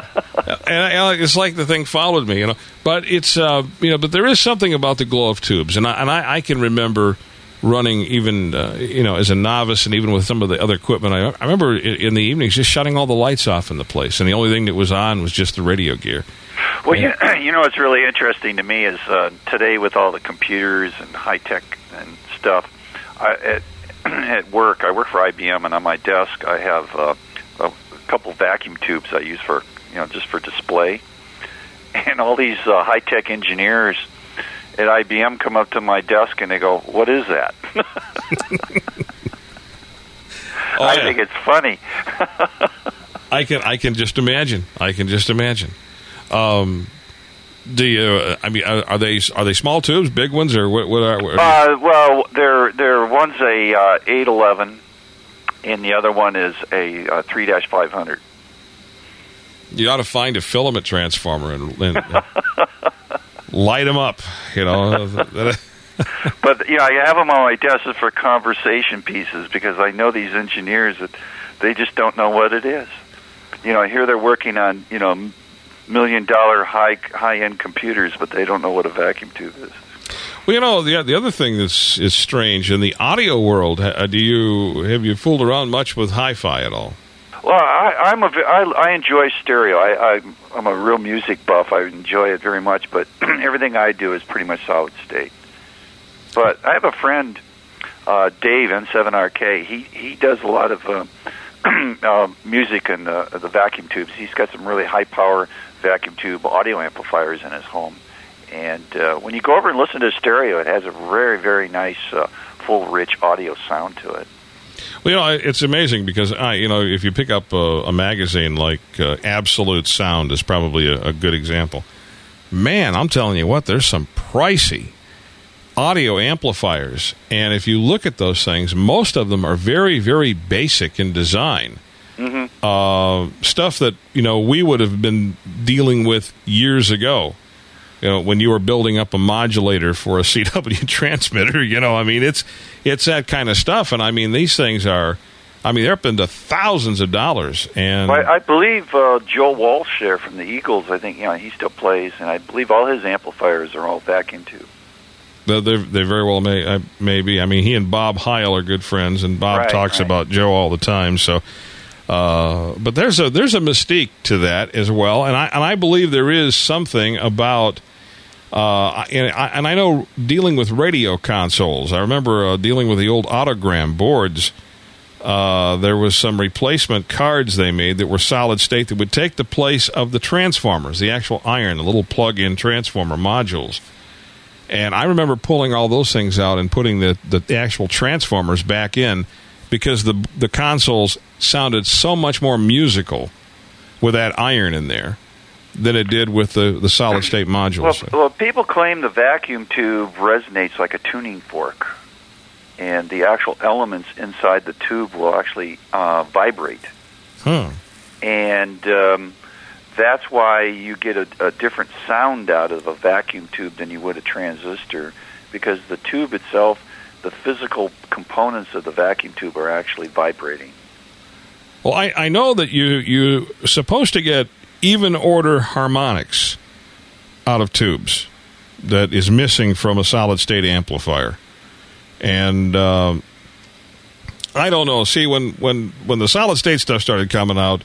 And it's like the thing followed me, But it's, but there is something about the glow of tubes, and I can remember running even, as a novice, and even with some of the other equipment. I remember in the evenings just shutting all the lights off in the place, and the only thing that was on was just the radio gear. Well, what's really interesting to me is today with all the computers and high tech and stuff. At work, I work for IBM, and on my desk I have a couple vacuum tubes I use for just for display. And all these high tech engineers at IBM come up to my desk and they go, "What is that?" I think it's funny. I can just imagine. Do you? Are they small tubes, big ones, or what are? Well, they're one's a 811, and the other one is a 3-500. You ought to find a filament transformer and light them up. But I have them on my desk for conversation pieces, because I know these engineers that they just don't know what it is. I hear they're working on $1 million high-end computers, but they don't know what a vacuum tube is. Well, the other thing that's is strange in the audio world. Have you fooled around much with hi-fi at all? Well, I enjoy stereo. I'm a real music buff. I enjoy it very much, but everything I do is pretty much solid state. But I have a friend, Dave N7RK. He does a lot of music in the vacuum tubes. He's got some really high power vacuum tube audio amplifiers in his home. And when you go over and listen to stereo, it has a very, very nice, full, rich audio sound to it. Well, it's amazing because, if you pick up a magazine like Absolute Sound is probably a good example. Man, I'm telling you what, there's some pricey audio amplifiers. And if you look at those things, most of them are very, very basic in design. Mm-hmm. Stuff that, we would have been dealing with years ago. When you were building up a modulator for a CW transmitter, it's that kind of stuff. And these things are, they're up into thousands of dollars. And I believe Joe Walsh there from the Eagles, I think, he still plays, and I believe all his amplifiers are all vacuum tube. They very well may be. He and Bob Heil are good friends, and Bob talks about Joe all the time. So, but there's a mystique to that as well, and I believe there is something about. And I know dealing with radio consoles, I remember dealing with the old Autogram boards. There was some replacement cards they made that were solid state that would take the place of the transformers, the actual iron, the little plug-in transformer modules. And I remember pulling all those things out and putting the actual transformers back in because the consoles sounded so much more musical with that iron in there than it did with the solid-state modules. Well, people claim the vacuum tube resonates like a tuning fork, and the actual elements inside the tube will actually vibrate. Huh. And that's why you get a different sound out of a vacuum tube than you would a transistor, because the tube itself, the physical components of the vacuum tube are actually vibrating. Well, I know that you're supposed to get even order harmonics out of tubes that is missing from a solid state amplifier. And I don't know. See, when the solid state stuff started coming out,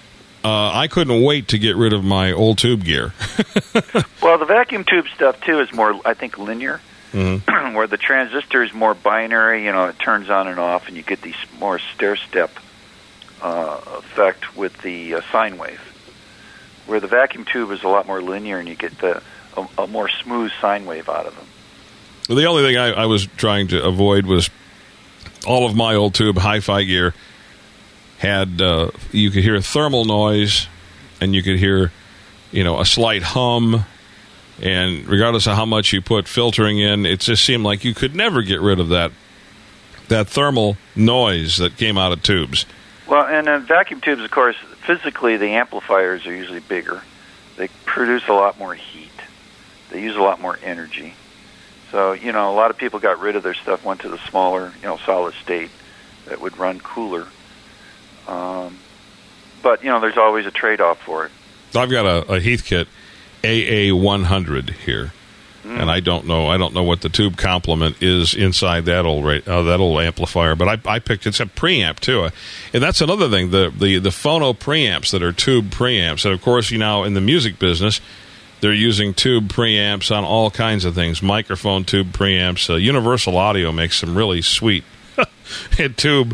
I couldn't wait to get rid of my old tube gear. Well, the vacuum tube stuff too is more, I think, linear. Mm-hmm. Where the transistor is more binary, it turns on and off, and you get these more stair-step effect with the sine wave. Where the vacuum tube is a lot more linear, and you get a more smooth sine wave out of them. Well, the only thing I was trying to avoid was all of my old tube hi-fi gear had you could hear thermal noise, and you could hear a slight hum, and regardless of how much you put filtering in, it just seemed like you could never get rid of that thermal noise that came out of tubes. Well, and in vacuum tubes, of course, physically the amplifiers are usually bigger. They produce a lot more heat. They use a lot more energy. So, a lot of people got rid of their stuff, went to the smaller, solid state that would run cooler. But, there's always a trade-off for it. I've got a Heathkit AA100 here. And I don't know what the tube complement is inside that old amplifier, but I picked it's a preamp too, and that's another thing. The phono preamps that are tube preamps, and of course, in the music business, they're using tube preamps on all kinds of things. Microphone tube preamps. Universal Audio makes some really sweet tube,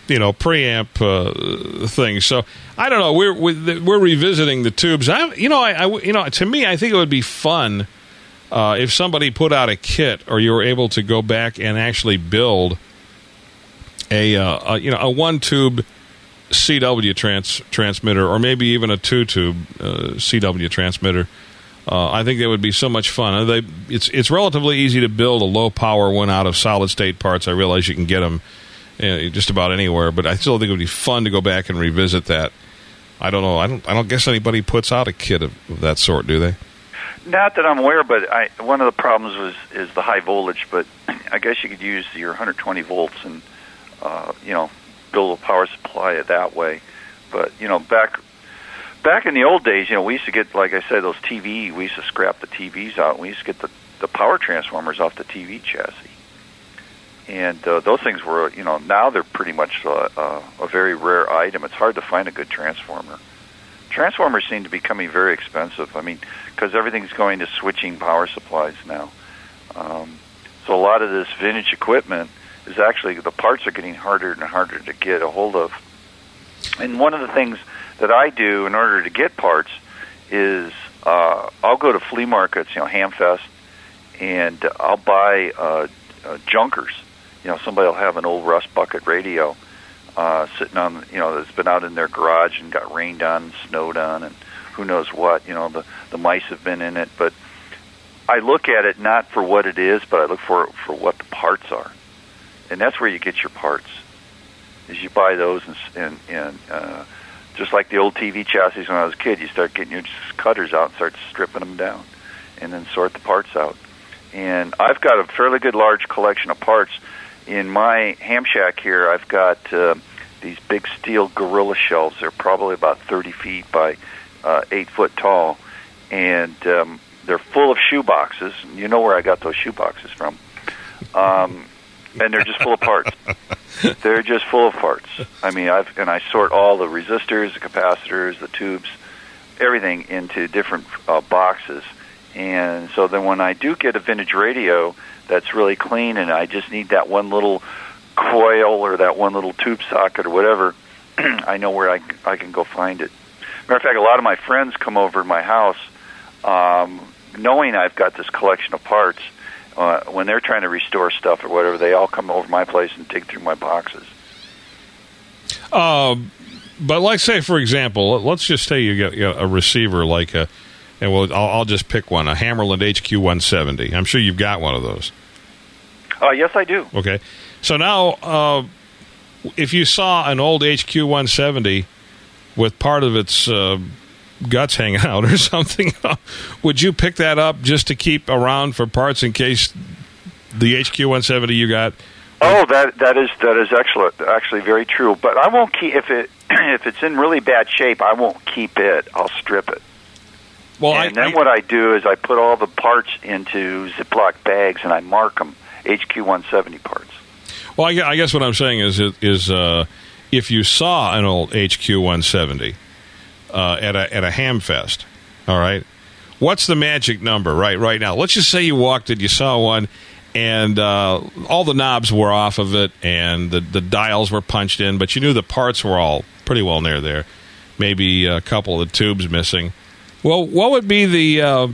preamp things. So I don't know. We're revisiting the tubes. To me, I think it would be fun. If somebody put out a kit, or you were able to go back and actually build a one tube CW transmitter, or maybe even a 2-tube CW transmitter, I think that would be so much fun. It's relatively easy to build a low power one out of solid state parts. I realize you can get them just about anywhere, but I still think it would be fun to go back and revisit that. I don't know. I don't guess anybody puts out a kit of that sort, do they? Not that I'm aware, but one of the problems is the high voltage. But I guess you could use your 120 volts and build a power supply that way. But back in the old days, we used to get, like I said, those TV. We used to scrap the TVs out. And we used to get the power transformers off the TV chassis. And those things were, now they're pretty much a very rare item. It's hard to find a good transformer. Transformers seem to be becoming very expensive. I mean, because everything's going to switching power supplies now. So a lot of this vintage equipment is actually, the parts are getting harder and harder to get a hold of. And one of the things that I do in order to get parts is I'll go to flea markets, Hamfest, and I'll buy junkers. Somebody will have an old rust bucket radio sitting on, that's been out in their garage and got rained on and snowed on and who knows what. The mice have been in it. But I look at it not for what it is, but I look for what the parts are. And that's where you get your parts, is you buy those and just like the old TV chassis when I was a kid, you start getting your cutters out and start stripping them down and then sort the parts out. And I've got a fairly good large collection of parts. In my ham shack here, I've got these big steel Gorilla shelves. They're probably about 30 feet by 8 foot tall, and they're full of shoe boxes. You know where I got those shoe boxes from. And they're just full of parts. They're just full of parts. I mean, I sort all the resistors, the capacitors, the tubes, everything into different boxes. And so then when I do get a vintage radio that's really clean and I just need that one little coil or that one little tube socket or whatever, I know where I can go find it. Matter of fact, a lot of my friends come over to my house knowing I've got this collection of parts. When they're trying to restore stuff or whatever, they all come over to my place and dig through my boxes. But like, say, for example, let's just say you get a receiver like I'll just pick one, a Hammerland HQ170. I'm sure you've got one of those. Yes, I do. Okay. So now, if you saw an old HQ170 with part of its guts hanging out or something, would you pick that up just to keep around for parts in case the HQ170 you got? Oh, that is excellent. Actually, very true. But I won't keep if it's in really bad shape. I won't keep it. I'll strip it. Well, then what I do is I put all the parts into Ziploc bags and I mark them HQ170 parts. Well, I guess what I'm saying is if you saw an old HQ170 at a Hamfest, all right, what's the magic number right now? Let's just say you walked it, you saw one, and all the knobs were off of it, and the dials were punched in, but you knew the parts were all pretty well near there. Maybe a couple of the tubes missing. Well, what would be the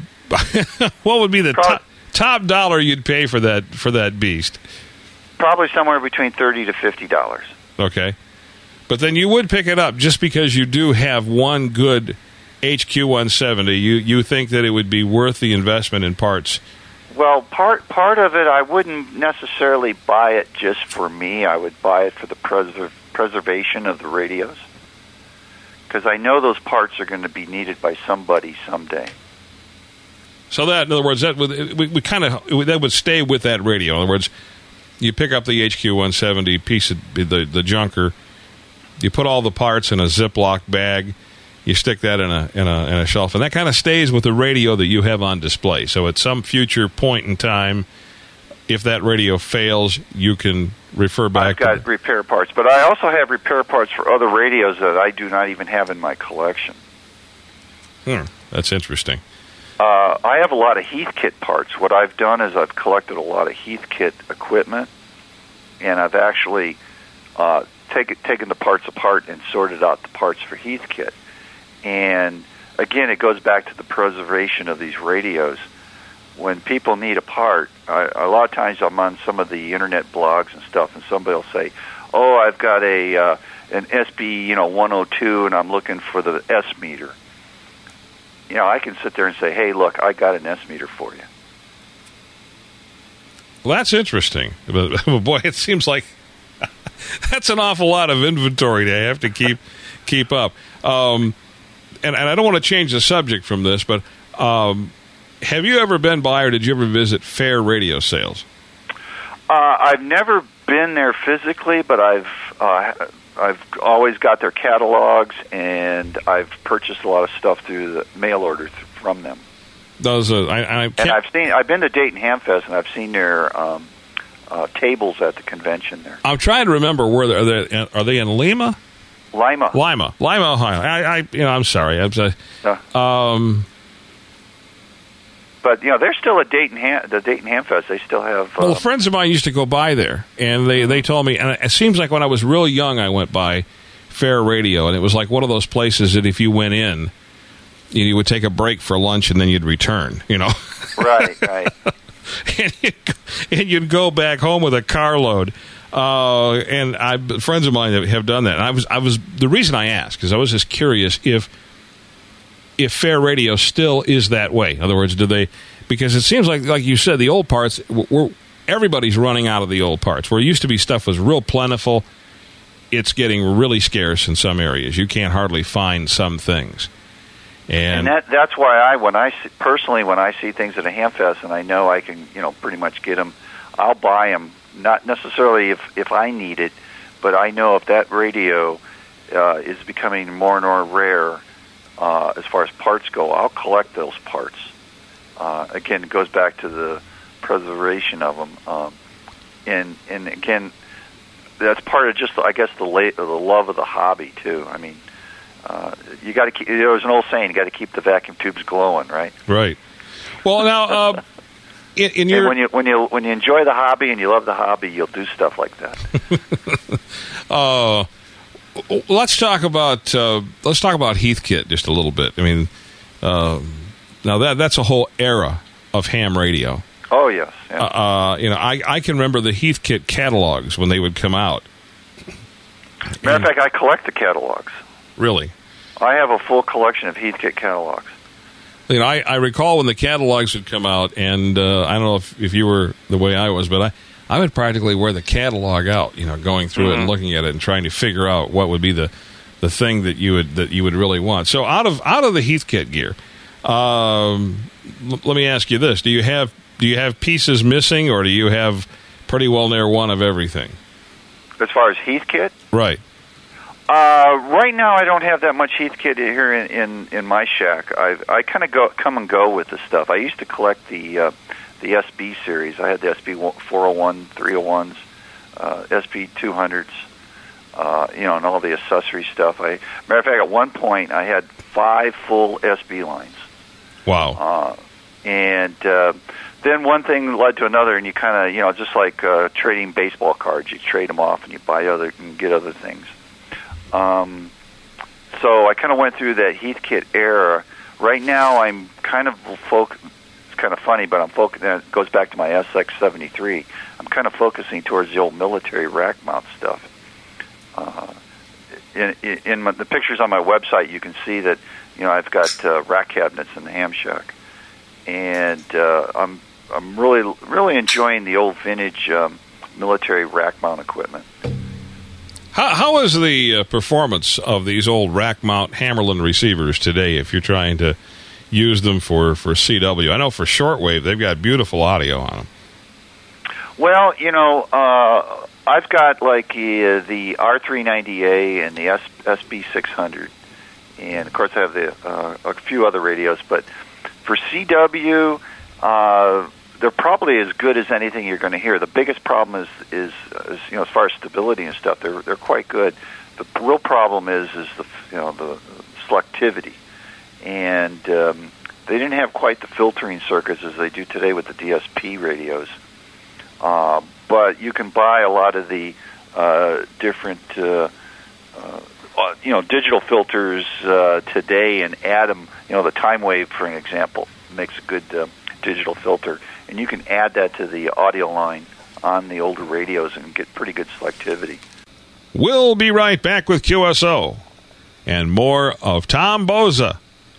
top dollar you'd pay for that beast? Probably somewhere between $30 to $50. Okay, but then you would pick it up just because you do have one good HQ170. You think that it would be worth the investment in parts? Well, part of it, I wouldn't necessarily buy it just for me. I would buy it for the preservation of the radios, because I know those parts are going to be needed by somebody someday. So that, in other words, that would stay with that radio. In other words, you pick up the HQ170 piece of the junker, you put all the parts in a Ziploc bag, you stick that in a shelf, and that kind of stays with the radio that you have on display. So at some future point in time, if that radio fails, you can refer back. I've got repair parts, but I also have repair parts for other radios that I do not even have in my collection. That's interesting. I have a lot of Heathkit parts. What I've done is I've collected a lot of Heathkit equipment, and I've actually taken the parts apart and sorted out the parts for Heathkit. And again, it goes back to the preservation of these radios. When people need a part, a lot of times I'm on some of the internet blogs and stuff, and somebody will say, "Oh, I've got an SB 102, and I'm looking for the S meter." I can sit there and say, "Hey, look, I got an S meter for you." Well, that's interesting, but boy, it seems like that's an awful lot of inventory to have to keep up. And I don't want to change the subject from this, but have you ever been by, or did you ever visit Fair Radio Sales? I've never been there physically, but I've always got their catalogs, and I've purchased a lot of stuff through the mail order from them. Those and I've been to Dayton Hamfest, and I've seen their tables at the convention there. I'm trying to remember where are they in Lima? Lima, Ohio. I'm sorry. But they're still at the Dayton Hamfest. They still have. Well, friends of mine used to go by there, and they told me. And it seems like when I was real young, I went by Fair Radio, and it was like one of those places that if you went in, you would take a break for lunch and then you'd return. Right. and you'd go back home with a carload. And friends of mine have done that. And I was the reason I asked because I was just curious if Fair Radio still is that way. In other words, do they? Because it seems like you said, the old parts. Everybody's running out of the old parts. Where it used to be stuff was real plentiful, it's getting really scarce in some areas. You can't hardly find some things. And that's why when I see things at a Hamfest and I know I can pretty much get them, I'll buy them. Not necessarily if I need it, but I know if that radio is becoming more and more rare as far as parts go, I'll collect those parts. Again, it goes back to the preservation of them, and again, that's part of just, I guess, the love of the hobby too. I mean, you got to keep. There was an old saying: you got to keep the vacuum tubes glowing, right? Right. Well, now, when you enjoy the hobby and you love the hobby, you'll do stuff like that. Let's talk about Heathkit just a little bit. I mean, now that's a whole era of ham radio. Oh yes. Yeah. I can remember the Heathkit catalogs when they would come out. Matter of fact, I collect the catalogs. Really? I have a full collection of Heathkit catalogs. I recall when the catalogs would come out, and I don't know if you were the way I was, but I would practically wear the catalog out, going through it and looking at it and trying to figure out what would be the thing that you would really want. So out of the Heathkit gear, let me ask you this: do you have pieces missing, or do you have pretty well near one of everything? As far as Heathkit, right? Right now, I don't have that much Heathkit here in my shack. I kind of come and go with the stuff. I used to collect the SB series. I had the SB 401, 301s, SB 200s, and all the accessory stuff. Matter of fact, at one point, I had 5 full SB lines. Wow. And then one thing led to another, and you kind of, just like trading baseball cards, you trade them off and you buy and get other things. So I kind of went through that Heathkit era. Right now, I'm kind of it's kind of funny, but I'm focusing. It goes back to my SX-73. I'm kind of focusing towards the old military rack mount stuff. In the pictures on my website, you can see that I've got rack cabinets in the ham shack, and I'm really enjoying the old vintage military rack mount equipment. How is the performance of these old rack mount Hammerlin receivers today if you're trying to use them for CW? I know for shortwave they've got beautiful audio on them. Well, I've got like the R390A and the SB600, and of course I have a few other radios. But for CW, they're probably as good as anything you're going to hear. The biggest problem is as far as stability and stuff, they're quite good. The real problem is the selectivity, and they didn't have quite the filtering circuits as they do today with the DSP radios. But you can buy a lot of the different digital filters today and add them. The Time Wave, for an example, makes a good digital filter, and you can add that to the audio line on the older radios and get pretty good selectivity. We'll be right back with QSO and more of Tom Boza,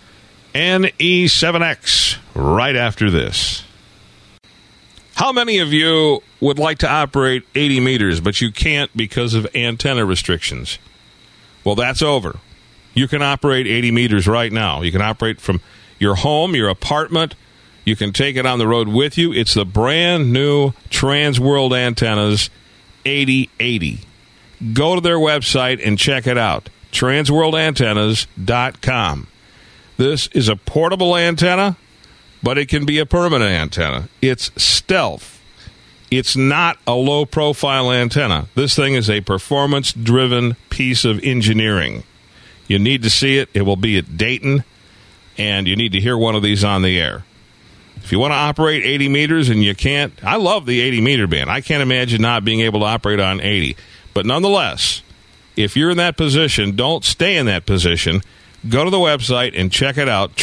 NE7X, right after this. How many of you would like to operate 80 meters, but you can't because of antenna restrictions? Well, that's over. You can operate 80 meters right now. You can operate from your home, your apartment. You can take it on the road with you. It's the brand new Transworld Antennas 8080. Go to their website and check it out, transworldantennas.com. This is a portable antenna, but it can be a permanent antenna. It's stealth. It's not a low-profile antenna. This thing is a performance-driven piece of engineering. You need to see it. It will be at Dayton, and you need to hear one of these on the air. If you want to operate 80 meters and you can't, I love the 80-meter band. I can't imagine not being able to operate on 80. But nonetheless, if you're in that position, don't stay in that position. Go to the website and check it out,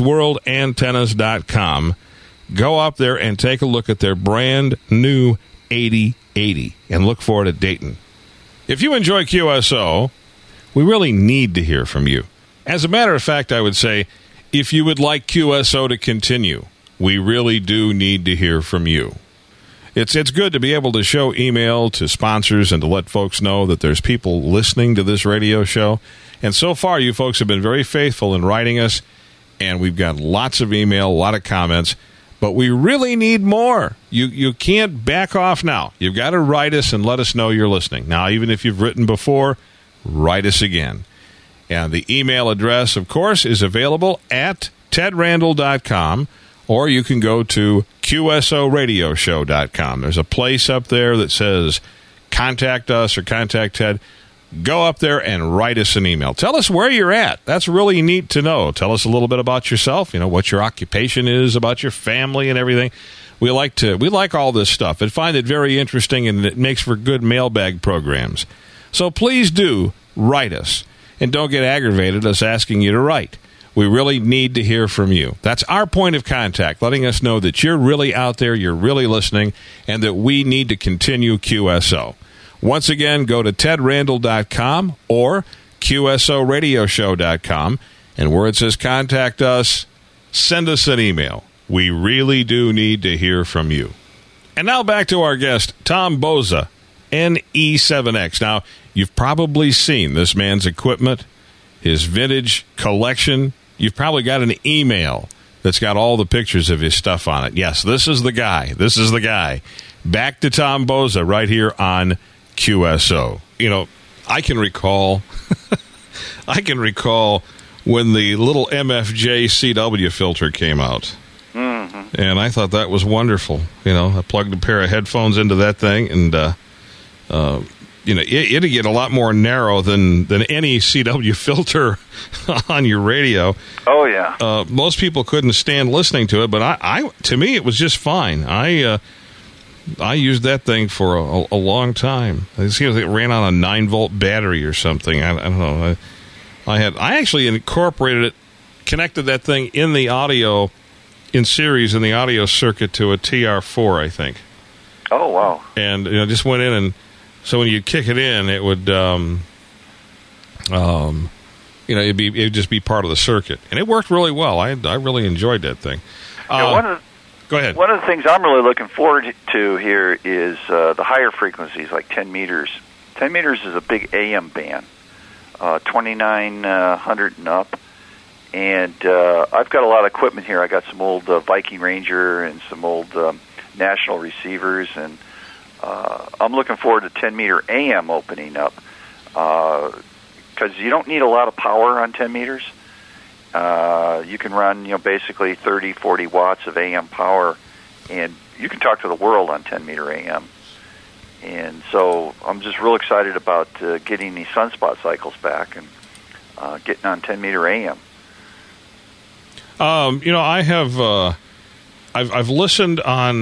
transworldantennas.com. Go up there and take a look at their brand new 8080 and look for it at Dayton. If you enjoy QSO, we really need to hear from you. As a matter of fact, I would say, if you would like QSO to continue, we really do need to hear from you. It's good to be able to show email to sponsors and to let folks know that there's people listening to this radio show. And so far, you folks have been very faithful in writing us, and we've got lots of email, a lot of comments, but we really need more. You can't back off now. You've got to write us and let us know you're listening. Now, even if you've written before, write us again. And the email address, of course, is available at tedrandall.com. Or you can go to QSOradioshow.com. There's a place up there that says contact us or contact Ted. Go up there and write us an email. Tell us where you're at. That's really neat to know. Tell us a little bit about yourself, what your occupation is, about your family and everything. We like all this stuff and find it very interesting, and it makes for good mailbag programs. So please do write us, and don't get aggravated us asking you to write. We really need to hear from you. That's our point of contact, letting us know that you're really out there, you're really listening, and that we need to continue QSO. Once again, go to tedrandall.com or QSOradioshow.com, and where it says contact us, send us an email. We really do need to hear from you. And now back to our guest, Tom Boza, NE7X. Now, you've probably seen this man's equipment, his vintage collection. You've probably got an email that's got all the pictures of his stuff on it. Yes, this is the guy. This is the guy. Back to Tom Boza right here on QSO. I can recall when the little MFJ CW filter came out. Mm-hmm. And I thought that was wonderful. I plugged a pair of headphones into that thing, and it'd get a lot more narrow than any CW filter on your radio. Oh, yeah. Most people couldn't stand listening to it, but to me, it was just fine. I used that thing for a long time. It seems like it ran on a 9-volt battery or something. I don't know. I actually incorporated it, connected that thing in the audio, in series in the audio circuit to a TR4, I think. Oh, wow. And just went in, and so when you kick it in, it would, it'd just be part of the circuit, and it worked really well. I really enjoyed that thing. Go ahead. One of the things I'm really looking forward to here is the higher frequencies, like 10 meters. 10 meters is a big AM band, 2900 and up. And I've got a lot of equipment here. I got some old Viking Ranger and some old National receivers, and I'm looking forward to 10-meter AM opening up because you don't need a lot of power on 10 meters. You can run, basically 30, 40 watts of AM power, and you can talk to the world on 10-meter AM. And so I'm just real excited about getting these sunspot cycles back and getting on 10-meter AM. I have I've listened on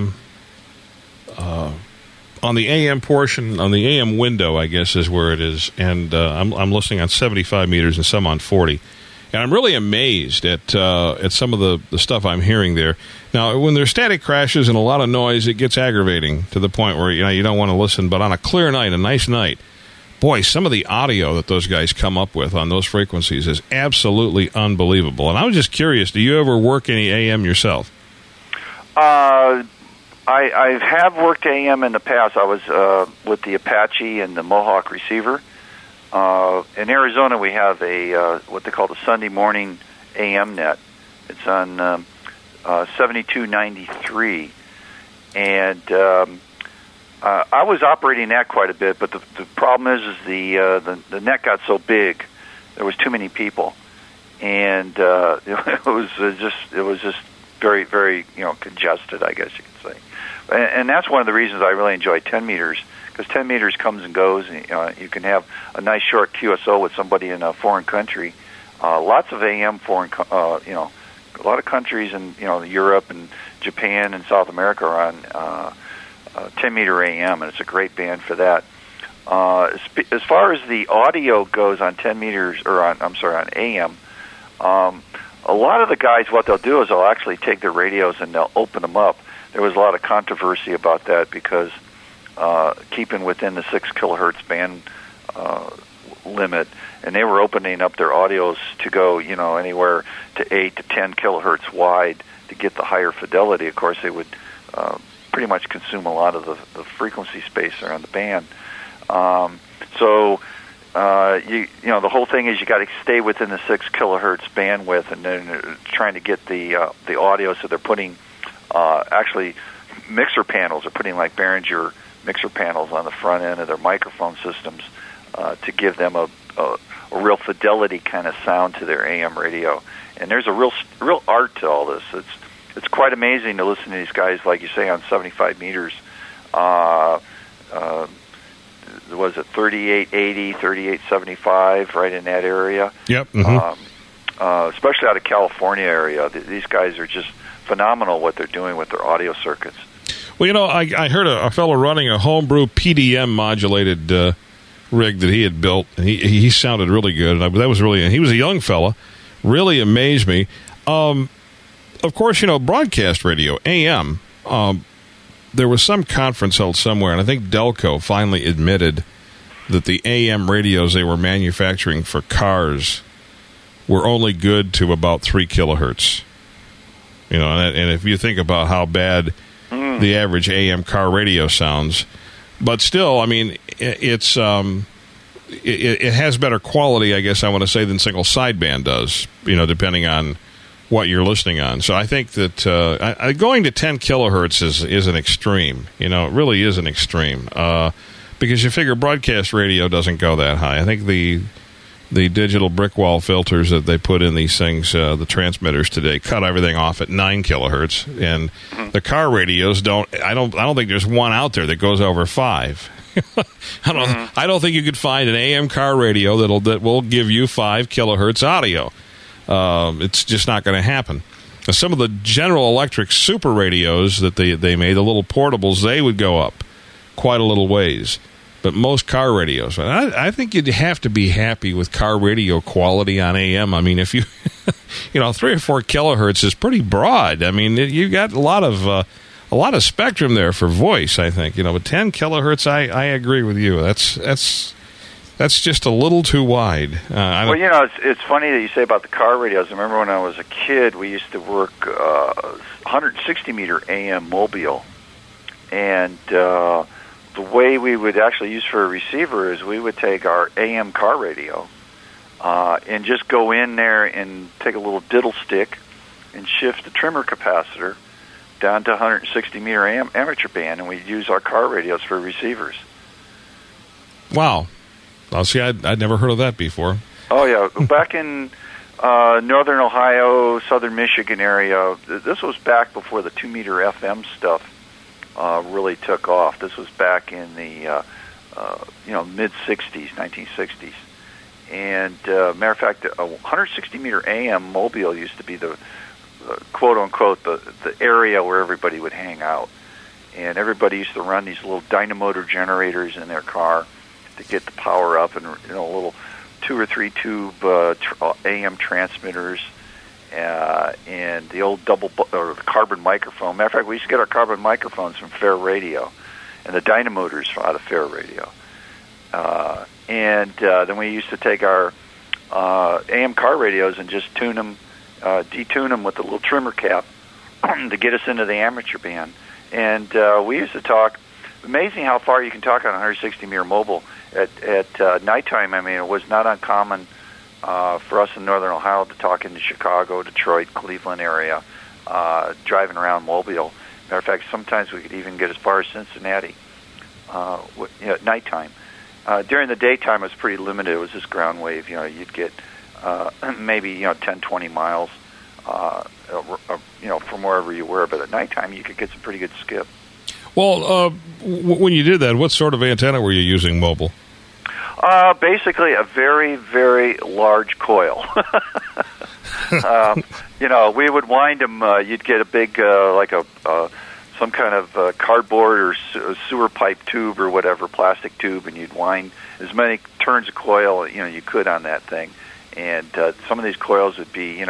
the AM portion, on the AM window, I guess is where it is, and I'm listening on 75 meters and some on 40. And I'm really amazed at some of the stuff I'm hearing there. Now, when there's static crashes and a lot of noise, it gets aggravating to the point where you don't want to listen. But on a clear night, a nice night, boy, some of the audio that those guys come up with on those frequencies is absolutely unbelievable. And I was just curious, do you ever work any AM yourself? I have worked AM in the past. I was with the Apache and the Mohawk receiver. In Arizona, we have a what they call the Sunday morning AM net. It's on 7293, and I was operating that quite a bit. But the problem is the net got so big, there was too many people, and it was just very, very, congested, I guess you could say. And that's one of the reasons I really enjoy 10 meters, because 10 meters comes and goes. And, you can have a nice short QSO with somebody in a foreign country. Lots of AM a lot of countries in Europe and Japan and South America are on 10-meter AM, and it's a great band for that. As far as the audio goes on 10 meters, on AM, a lot of the guys, what they'll do is they'll actually take their radios and they'll open them up. There was a lot of controversy about that because keeping within the 6 kilohertz band limit, and they were opening up their audios to go, anywhere to 8 to 10 kilohertz wide to get the higher fidelity. Of course, they would pretty much consume a lot of the frequency space around the band. The whole thing is you got to stay within the 6 kilohertz bandwidth, and then trying to get the audio. So they're putting actually mixer panels. They're putting like Behringer mixer panels on the front end of their microphone systems to give them a real fidelity kind of sound to their AM radio. And there's a real art to all this. It's quite amazing to listen to these guys, like you say, on 75 meters. Was it 3880, 3875, right in that area? Yep. Mm-hmm. Especially out of California area. These guys are just phenomenal what they're doing with their audio circuits. Well, I heard a fellow running a homebrew PDM modulated rig that he had built, and he sounded really good. And that was really, he was a young fella, really amazed me. Of course, broadcast radio, AM, there was some conference held somewhere, and I think Delco finally admitted that the AM radios they were manufacturing for cars were only good to about 3 kilohertz. And if you think about how bad the average AM car radio sounds, but still, I mean, it's it has better quality, I guess I want to say, than single sideband does, depending on what you're listening on. So I think that going to 10 kilohertz is an extreme. It really is an extreme because you figure broadcast radio doesn't go that high. I think the digital brick wall filters that they put in these things, the transmitters today, cut everything off at 9 kilohertz, and the car radios don't. I don't think there's one out there that goes over 5. I don't think you could find an AM car radio that will give you 5 kilohertz audio. It's just not going to happen. Some of the General Electric super radios that they made, the little portables, they would go up quite a little ways. But most car radios, I think you'd have to be happy with car radio quality on AM. I mean, if you, 3 or 4 kilohertz is pretty broad. I mean, you got a lot of spectrum there for voice. I think, but 10 kilohertz, I agree with you. That's just a little too wide. It's funny that you say about the car radios. I remember when I was a kid, we used to work 160-meter AM mobile. And the way we would actually use for a receiver is we would take our AM car radio and just go in there and take a little diddle stick and shift the trimmer capacitor down to 160-meter amateur band, and we'd use our car radios for receivers. Wow. Well, see, I'd never heard of that before. Oh, yeah. Back in northern Ohio, southern Michigan area, this was back before the 2-meter FM stuff really took off. This was back in the mid-'60s, 1960s. And matter of fact, a 160-meter AM mobile used to be the quote-unquote the area where everybody would hang out. And everybody used to run these little dynamotor generators in their car to get the power up, and little 2 or 3 tube AM transmitters, and the old or carbon microphone. Matter of fact, we used to get our carbon microphones from Fair Radio, and the dynamotors out of Fair Radio. Then we used to take our AM car radios and just detune them with a little trimmer cap to get us into the amateur band. And we used to talk. Amazing how far you can talk on a 160-meter mobile at nighttime. I mean, it was not uncommon for us in northern Ohio to talk into Chicago, Detroit, Cleveland area, driving around Mobile. Matter of fact, sometimes we could even get as far as Cincinnati at nighttime. During the daytime, it was pretty limited. It was just ground wave. You'd get maybe 10, 20 miles from wherever you were. But at nighttime, you could get some pretty good skip. Well, when you did that, what sort of antenna were you using mobile? Basically, a very, very large coil. We would wind them. You'd get a big, some kind of cardboard or sewer pipe tube or whatever, plastic tube, and you'd wind as many turns of coil you could on that thing. And some of these coils would be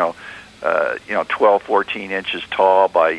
12, 14 inches tall by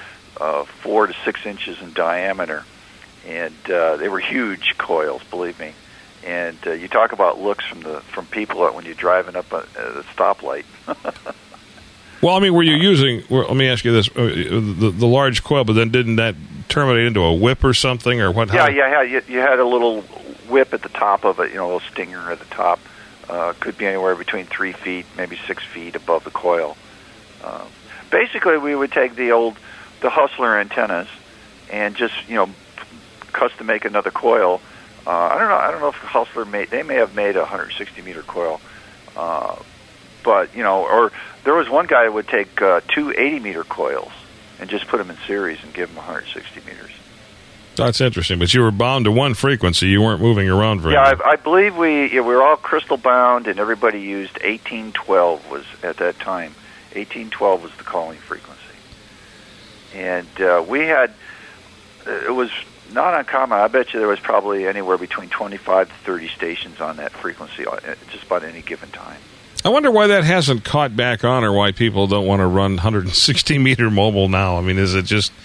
4 to 6 inches in diameter, and they were huge coils, believe me. And you talk about looks from people when you're driving up a stoplight. Well, I mean, were you using? Well, let me ask you this: the large coil, but then didn't that terminate into a whip or something, or what? Yeah. You had a little whip at the top of it, a little stinger at the top. Could be anywhere between 3 feet, maybe 6 feet above the coil. Basically, we would take the Hustler antennas and just custom make another coil. I don't know if Hustler they may have made a 160 meter coil, but or there was one guy who would take 2 80 meter coils and just put them in series and give them 160 meters. That's interesting, but you were bound to one frequency. You weren't moving around very much. I believe we were all crystal bound, and everybody used 1812 was at that time. 1812 was the calling frequency. And we had, it was not uncommon. I bet you there was probably anywhere between 25 to 30 stations on that frequency at just about any given time. I wonder why that hasn't caught back on, or why people don't want to run 160-meter mobile now. I mean, is it just...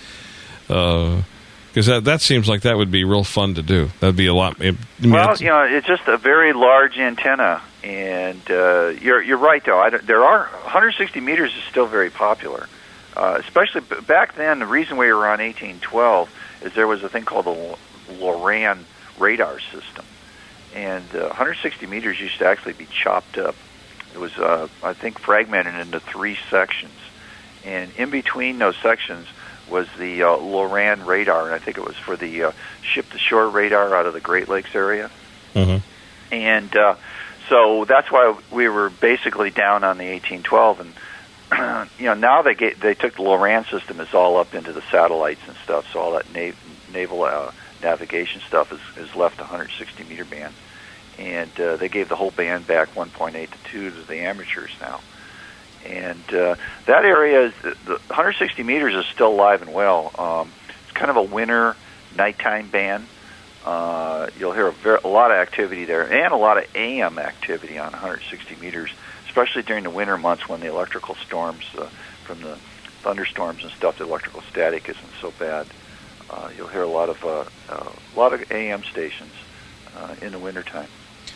because that seems like that would be real fun to do. That'd be a lot... it's just a very large antenna, and you're right, though. There are 160 meters is still very popular. Especially back then, the reason we were on 1812 is there was a thing called the Loran radar system. And 160 meters used to actually be chopped up. It was, I think, fragmented into 3 sections. And in between those sections was the Loran radar, and I think it was for the ship-to-shore radar out of the Great Lakes area. Mm-hmm. And so that's why we were basically down on the 1812, and now they took the Loran system is all up into the satellites and stuff, so all that naval navigation stuff is left 160 meter band, and they gave the whole band back 1.8 to 2 to the amateurs now. And that area is the 160 meters is still alive and well. It's kind of a winter nighttime band. You'll hear a lot of activity there, and a lot of AM activity on 160 meters, especially during the winter months when the electrical storms from the thunderstorms and stuff, the electrical static isn't so bad. You'll hear a lot of AM stations in the wintertime.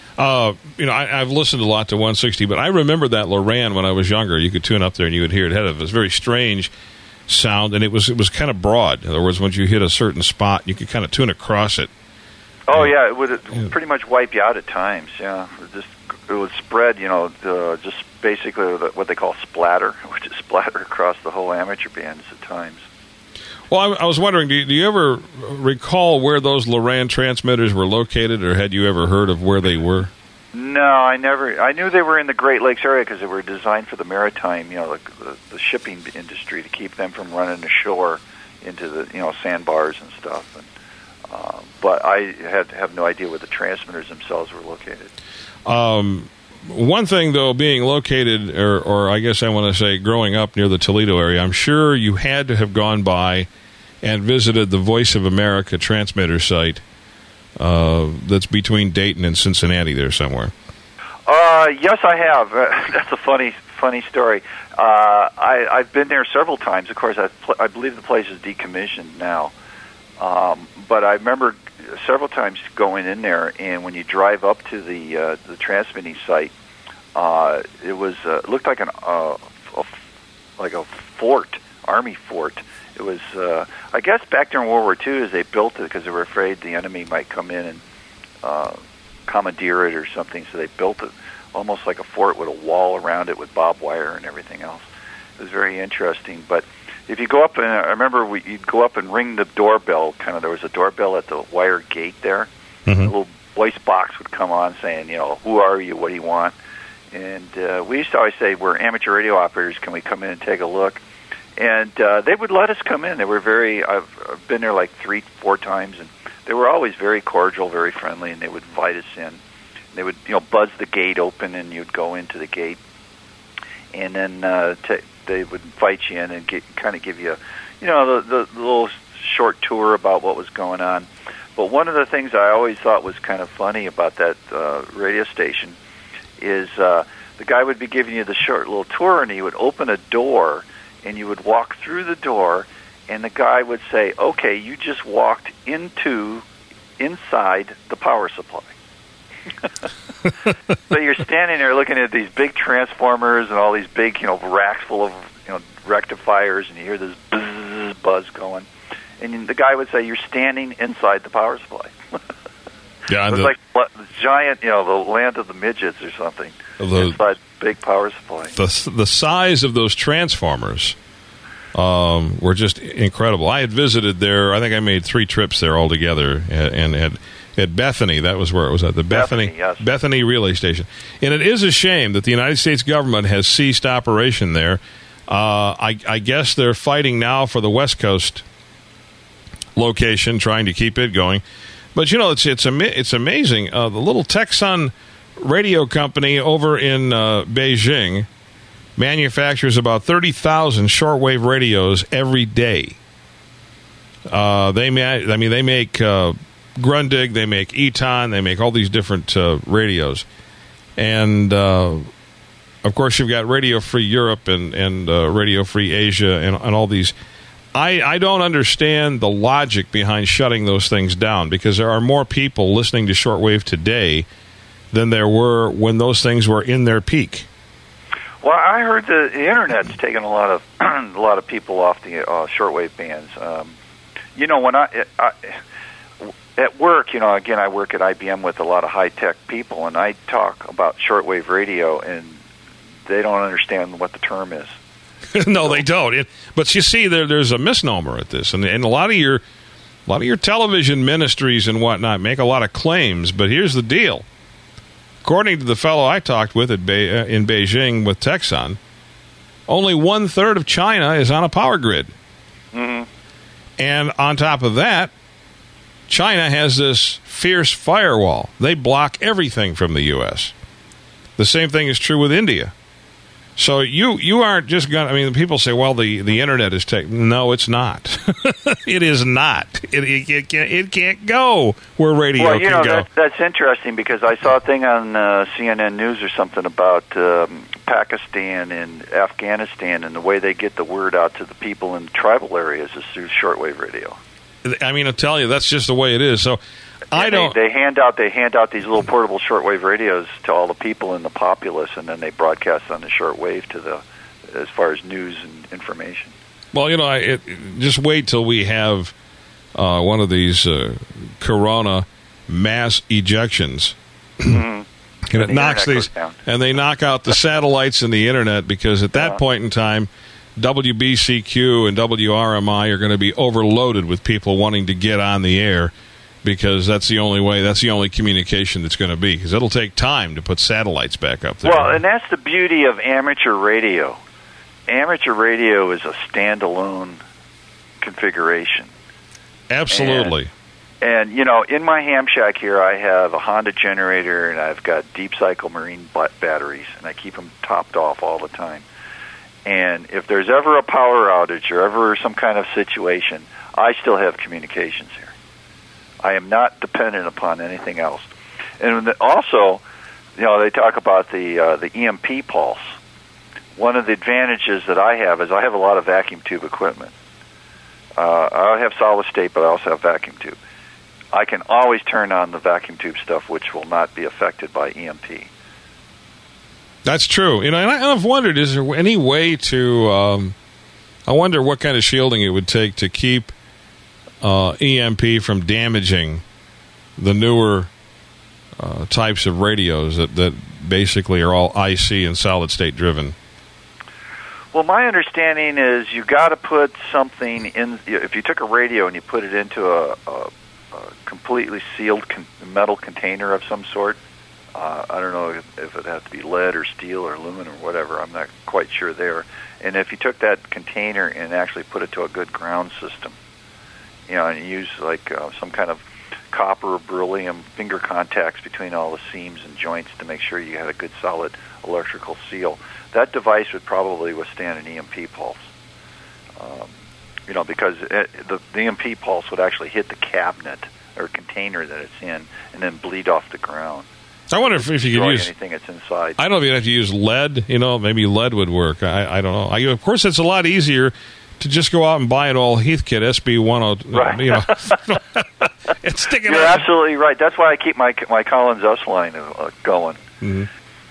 I've listened a lot to 160, but I remember that Loran when I was younger. You could tune up there and you would hear it. It was very strange sound, and it was kind of broad. In other words, once you hit a certain spot, you could kind of tune across it. Oh yeah, it would pretty much wipe you out at times. Yeah, it would spread. Just basically what they call splatter, which is splatter across the whole amateur bands at times. Well, I was wondering, do you ever recall where those Loran transmitters were located, or had you ever heard of where they were? No, I never. I knew they were in the Great Lakes area because they were designed for the maritime, the shipping industry, to keep them from running ashore into the sandbars and stuff. But I have no idea where the transmitters themselves were located. One thing, though, being located, or I guess I want to say growing up near the Toledo area, I'm sure you had to have gone by and visited the Voice of America transmitter site that's between Dayton and Cincinnati there somewhere. Yes, I have. That's a funny story. I've been there several times. Of course, I believe the place is decommissioned now. But I remember several times going in there, and when you drive up to the transmitting site, it looked like a fort, army fort. It was, I guess, back during World War II, as they built it because they were afraid the enemy might come in and commandeer it or something. So they built it almost like a fort with a wall around it with barbed wire and everything else. It was very interesting, but. If you go up, and I remember you'd go up and ring the doorbell. There was a doorbell at the wire gate there. Mm-hmm. A little voice box would come on saying, who are you? What do you want? And we used to always say, we're amateur radio operators, can we come in and take a look? And they would let us come in. They were I've been there like 3-4 times, and they were always very cordial, very friendly, and they would invite us in. They would, buzz the gate open, and you'd go into the gate. And then they would invite you in and kind of give you, the little short tour about what was going on. But one of the things I always thought was kind of funny about that radio station is the guy would be giving you the short little tour, and he would open a door, and you would walk through the door, and the guy would say, okay, you just walked inside the power supply. So you're standing there looking at these big transformers and all these big, racks full of, rectifiers, and you hear this buzz going. And the guy would say, you're standing inside the power supply. Yeah, it was like the giant, the land of the midgets or something, inside the big power supply. The size of those transformers were just incredible. I had visited there. I think I made 3 trips there altogether, and had at Bethany. That was where it was at, the Bethany, yes. Bethany relay station. And it is a shame that the United States government has ceased operation there. I guess they're fighting now for the West Coast location, trying to keep it going. But it's amazing. The little Texan radio company over in Beijing manufactures about 30,000 shortwave radios every day. They make Grundig, they make Eton, they make all these different radios, and of course you've got Radio Free Europe and Radio Free Asia and all these. I don't understand the logic behind shutting those things down, because there are more people listening to shortwave today than there were when those things were in their peak. Well, I heard the internet's taken a lot of people off the shortwave bands. When I at work, again, I work at IBM with a lot of high-tech people, and I talk about shortwave radio, and they don't understand what the term is. No, they don't. But you see, there's a misnomer at this, and a lot of your television ministries and whatnot make a lot of claims. But here's the deal: according to the fellow I talked with in Beijing with Texan, only 1/3 of China is on a power grid, and on top of that, China has this fierce firewall. They block everything from the U.S. The same thing is true with India. So you aren't just going to... people say, well, the Internet is taken. No, it's not. It is not. It can't go where radio can go. That's interesting, because I saw a thing on CNN News or something about Pakistan and Afghanistan, and the way they get the word out to the people in tribal areas is through shortwave radio. I'll tell you, that's just the way it is. So They hand out these little portable shortwave radios to all the people in the populace, and then they broadcast on the shortwave as far as news and information. Well, just wait till we have one of these corona mass ejections, and it knocks these, and they knock out the satellites and the internet, because at that point in time, WBCQ and WRMI are going to be overloaded with people wanting to get on the air, because that's the only way, that's the only communication that's going to be, because it'll take time to put satellites back up there. Well, and that's the beauty of amateur radio. Amateur radio is a standalone configuration. Absolutely. And in my ham shack here, I have a Honda generator, and I've got deep cycle marine batteries, and I keep them topped off all the time. And if there's ever a power outage or ever some kind of situation, I still have communications here. I am not dependent upon anything else. And also, they talk about the EMP pulse. One of the advantages that I have is I have a lot of vacuum tube equipment. I have solid state, but I also have vacuum tube. I can always turn on the vacuum tube stuff, which will not be affected by EMP. That's true. And I've wondered, is there any way to... I wonder what kind of shielding it would take to keep EMP from damaging the newer types of radios that basically are all IC and solid-state driven. Well, my understanding is you got to put something in... If you took a radio and you put it into a completely sealed metal container of some sort, I don't know if it has to be lead or steel or aluminum or whatever. I'm not quite sure there. And if you took that container and actually put it to a good ground system, and use like some kind of copper or beryllium finger contacts between all the seams and joints to make sure you had a good solid electrical seal, that device would probably withstand an EMP pulse. Because the EMP pulse would actually hit the cabinet or container that it's in and then bleed off the ground. I wonder if you could use anything that's inside. I don't know if you'd have to use lead. Maybe lead would work. I don't know. Of course, it's a lot easier to just go out and buy an old Heathkit SB10. Right. And stick it. You're absolutely right. That's why I keep my Collins S line going. Mm-hmm.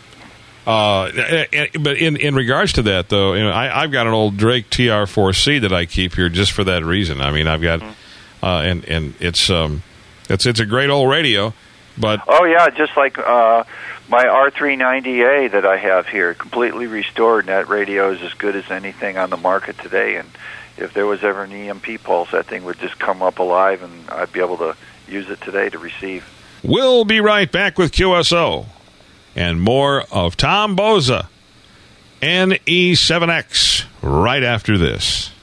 But in regards to that, though, I've got an old Drake TR4C that I keep here just for that reason. I mean, I've got, and it's a great old radio. But just like my R390A that I have here, completely restored, and that radio is as good as anything on the market today. And if there was ever an EMP pulse, that thing would just come up alive, and I'd be able to use it today to receive. We'll be right back with QSO and more of Tom Boza, NE7X, right after this.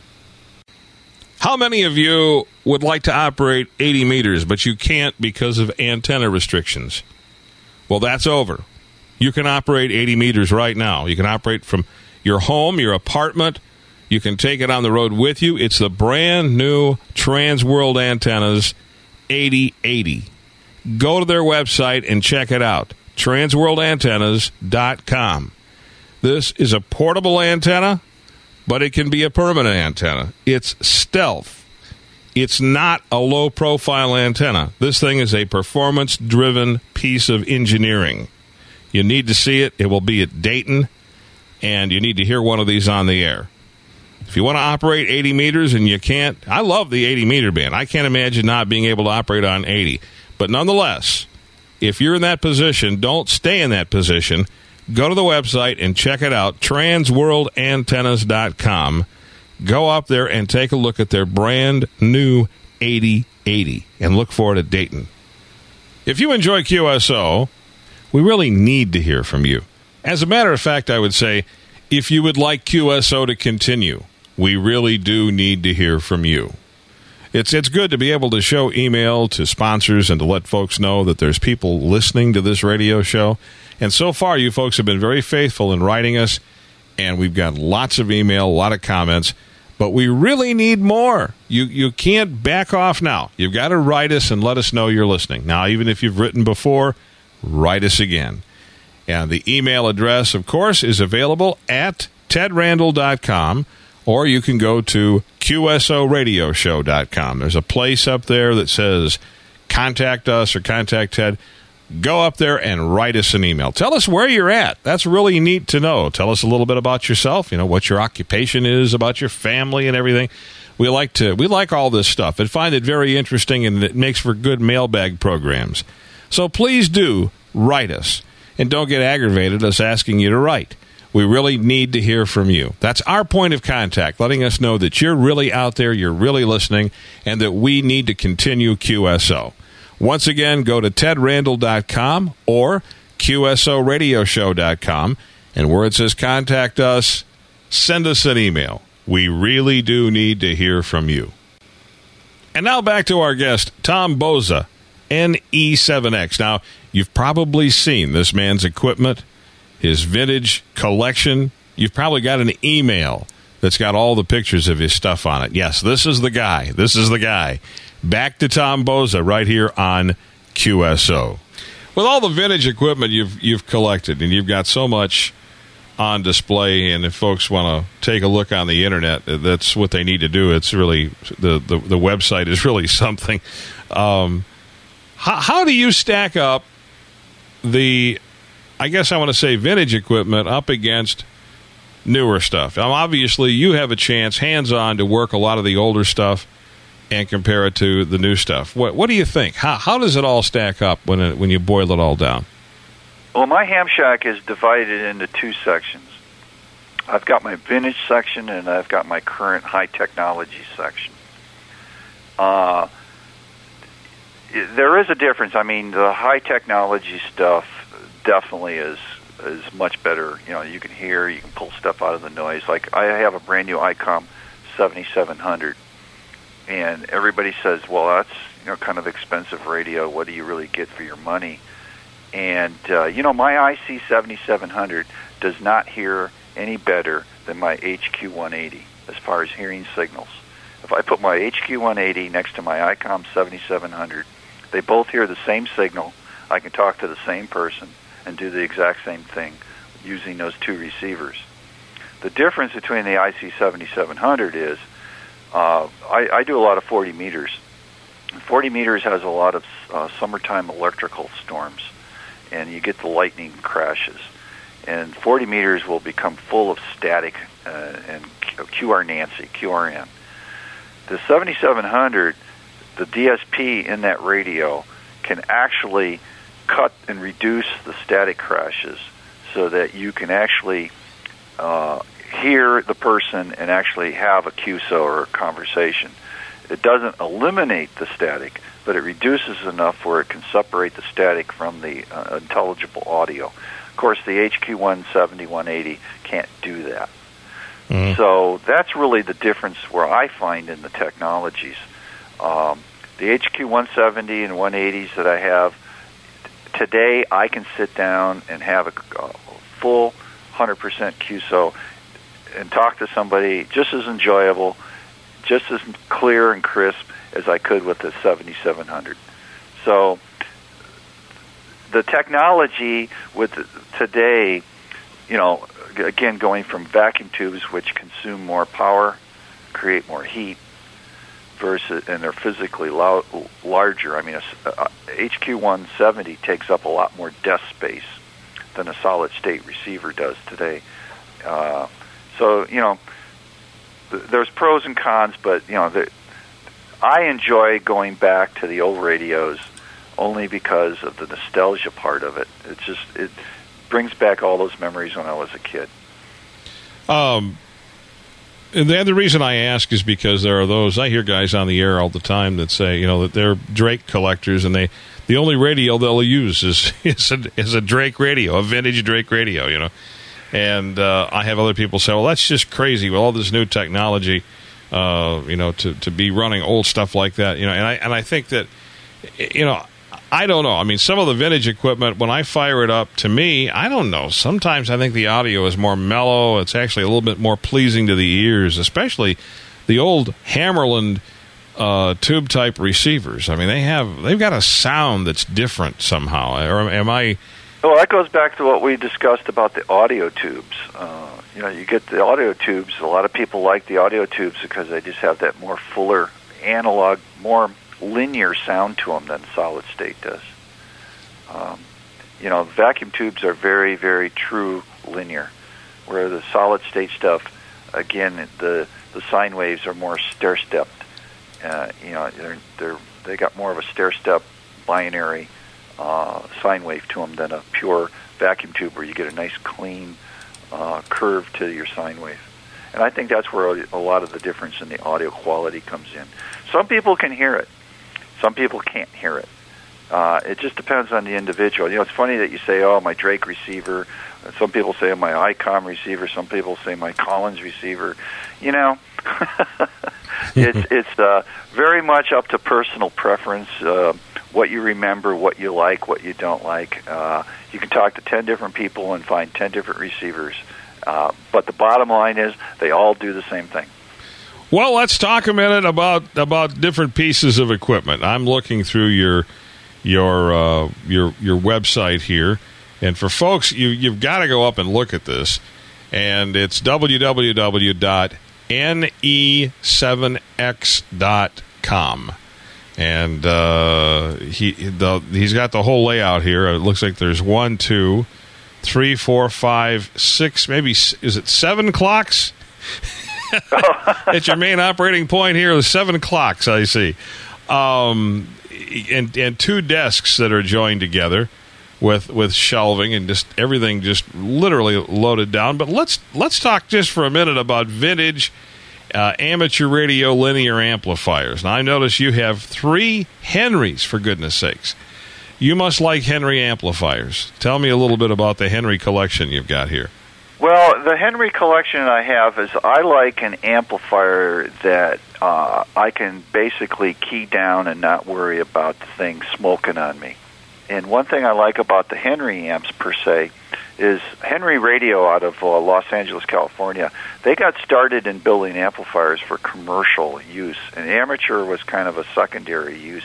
How many of you would like to operate 80 meters, but you can't because of antenna restrictions? Well, that's over. You can operate 80 meters right now. You can operate from your home, your apartment. You can take it on the road with you. It's the brand new Transworld Antennas 8080. Go to their website and check it out, transworldantennas.com. This is a portable antenna, but it can be a permanent antenna. It's stealth. It's not a low-profile antenna. This thing is a performance-driven piece of engineering. You need to see it. It will be at Dayton, and you need to hear one of these on the air. If you want to operate 80 meters and you can't, I love the 80-meter band. I can't imagine not being able to operate on 80. But nonetheless, if you're in that position, don't stay in that position. Go to the website and check it out, transworldantennas.com. Go up there and take a look at their brand new 8080 and look for it at Dayton. If you enjoy QSO, we really need to hear from you. As a matter of fact, I would say, if you would like QSO to continue, we really do need to hear from you. It's good to be able to show email to sponsors and to let folks know that there's people listening to this radio show. And so far, you folks have been very faithful in writing us, and we've got lots of email, a lot of comments, but we really need more. You can't back off now. You've got to write us and let us know you're listening. Now, even if you've written before, write us again. And the email address, of course, is available at tedrandall.com, or you can go to QSOradioshow.com. There's a place up there that says contact us or contact Ted. Go up there and write us an email. Tell us where you're at. That's really neat to know. Tell us a little bit about yourself, what your occupation is, about your family and everything. We like all this stuff and find it very interesting, and it makes for good mailbag programs. So please do write us, and don't get aggravated us asking you to write. We really need to hear from you. That's our point of contact, letting us know that you're really out there, you're really listening, and that we need to continue QSO. Once again, go to tedrandall.com or QSOradioshow.com, and where it says contact us, send us an email. We really do need to hear from you. And now back to our guest, Tom Boza, NE7X. Now, you've probably seen this man's equipment, his vintage collection. You've probably got an email that's got all the pictures of his stuff on it. Yes, this is the guy. This is the guy. Back to Tom Boza right here on QSO. With all the vintage equipment you've collected, and you've got so much on display, and if folks want to take a look on the internet, that's what they need to do. It's really the website is really something. How do you stack up the, I guess I want to say, vintage equipment up against newer stuff? Now, obviously, you have a chance, hands-on, to work a lot of the older stuff and compare it to the new stuff. What do you think? How does it all stack up when you boil it all down? Well, my ham shack is divided into two sections. I've got my vintage section, and I've got my current high technology section. There is a difference. I mean, the high technology stuff definitely is much better. You can hear, you can pull stuff out of the noise. Like I have a brand new ICOM 7700, and everybody says, well, that's kind of expensive radio. What do you really get for your money? And my IC 7700 does not hear any better than my HQ 180 as far as hearing signals. If I put my HQ 180 next to my ICOM 7700, they both hear the same signal. I can talk to the same person and do the exact same thing using those two receivers. The difference between the IC 7700 is I do a lot of 40 meters. 40 meters has a lot of summertime electrical storms, and you get the lightning crashes. And 40 meters will become full of static and QRN. The 7700, the DSP in that radio can actually cut and reduce the static crashes so that you can actually hear the person and actually have a QSO or a conversation. It doesn't eliminate the static, but it reduces enough where it can separate the static from the intelligible audio. Of course, the HQ 170, 180 can't do that. Mm-hmm. So that's really the difference where I find in the technologies. The HQ 170 and 180s that I have, today I can sit down and have a full 100% QSO and talk to somebody just as enjoyable, just as clear and crisp as I could with the 7700. So the technology with today, again, going from vacuum tubes, which consume more power, create more heat, and they're physically larger. I mean, a HQ 170 takes up a lot more desk space than a solid-state receiver does today. So, there's pros and cons, but, I enjoy going back to the old radios only because of the nostalgia part of it. It brings back all those memories when I was a kid. And the other reason I ask is because there are those, I hear guys on the air all the time that say, that they're Drake collectors, and the only radio they'll use is a Drake radio, a vintage Drake radio, And I have other people say, well, that's just crazy with all this new technology, to be running old stuff like that, And I think that, I don't know. I mean, some of the vintage equipment, when I fire it up, to me, I don't know. Sometimes I think the audio is more mellow. It's actually a little bit more pleasing to the ears, especially the old Hammerland tube-type receivers. I mean, they've got a sound that's different somehow. Or am I... Well, that goes back to what we discussed about the audio tubes. You get the audio tubes. A lot of people like the audio tubes because they just have that more fuller analog, more linear sound to them than solid state does. Vacuum tubes are very, very true linear, where the solid state stuff, again, the sine waves are more stair-stepped. They got more of a stair-step binary sine wave to them than a pure vacuum tube where you get a nice clean curve to your sine wave. And I think that's where a lot of the difference in the audio quality comes in. Some people can hear it. Some people can't hear it. It just depends on the individual. It's funny that you say, my Drake receiver. Some people say my ICOM receiver. Some people say my Collins receiver. It's very much up to personal preference, what you remember, what you like, what you don't like. You can talk to 10 different people and find 10 different receivers. But the bottom line is they all do the same thing. Well, let's talk a minute about different pieces of equipment. I'm looking through your website here, and for folks, you've got to go up and look at this, and it's www.ne7x.com, and he's got the whole layout here. It looks like there's 1, 2, 3, 4, 5, 6, maybe is it 7 clocks? It's your main operating point here. The 7 clocks, I see, and 2 desks that are joined together with shelving and just everything just literally loaded down. But let's talk just for a minute about vintage amateur radio linear amplifiers. Now I notice you have 3 Henrys, for goodness sakes, You must like Henry amplifiers. Tell me a little bit about the Henry collection you've got here. Well, the Henry collection I have is I like an amplifier that I can basically key down and not worry about the thing smoking on me. And one thing I like about the Henry amps, per se, is Henry Radio out of Los Angeles, California. They got started in building amplifiers for commercial use, and amateur was kind of a secondary use.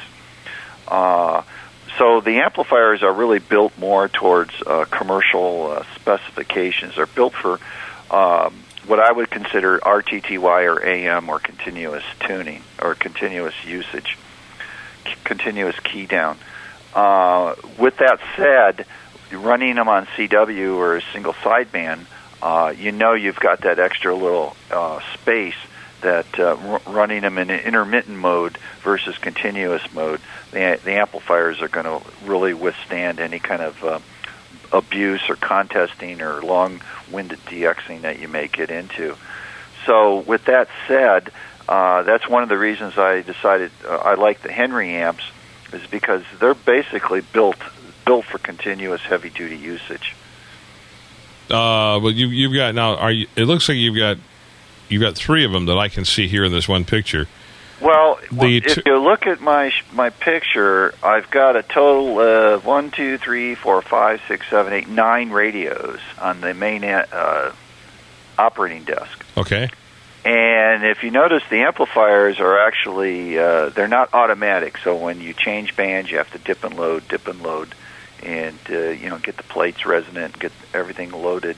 So the amplifiers are really built more towards commercial specifications. They're built for what I would consider RTTY or AM or continuous tuning or continuous usage, continuous key down. With that said, running them on CW or a single sideband, you've got that extra little space that running them in an intermittent mode versus continuous mode, the amplifiers are going to really withstand any kind of abuse or contesting or long-winded DXing that you may get into. So with that said, that's one of the reasons I decided I like the Henry amps, is because they're basically built for continuous heavy-duty usage. Well, you've got now. It looks like you've got three of them that I can see here in this one picture. Well, if you look at my picture, I've got a total of 1, 2, 3, 4, 5, 6, 7, 8, 9 radios on the main operating desk. Okay. And if you notice, the amplifiers are actually they're not automatic. So when you change bands, you have to dip and load, and get the plates resonant, get everything loaded.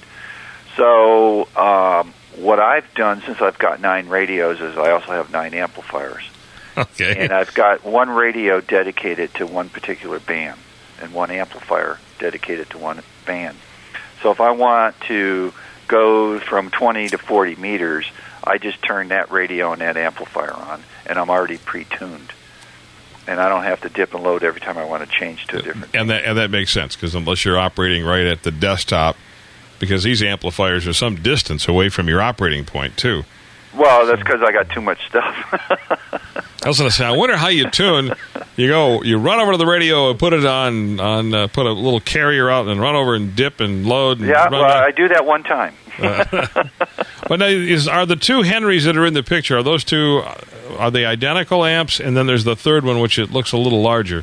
So what I've done, since I've got 9 radios, is I also have 9 amplifiers. Okay. And I've got one radio dedicated to one particular band and one amplifier dedicated to one band. So if I want to go from 20 to 40 meters, I just turn that radio and that amplifier on, and I'm already pre-tuned. And I don't have to dip and load every time I want to change to a different. And that makes sense, because unless you're operating right at the desktop, because these amplifiers are some distance away from your operating point, too. Well, that's because I got too much stuff. I was going to say, I wonder how you tune. You run over to the radio and put it on put a little carrier out and run over and dip and load. And I do that one time. But now, are the two Henrys that are in the picture, are those two, are they identical amps? And then there's the third one, which it looks a little larger.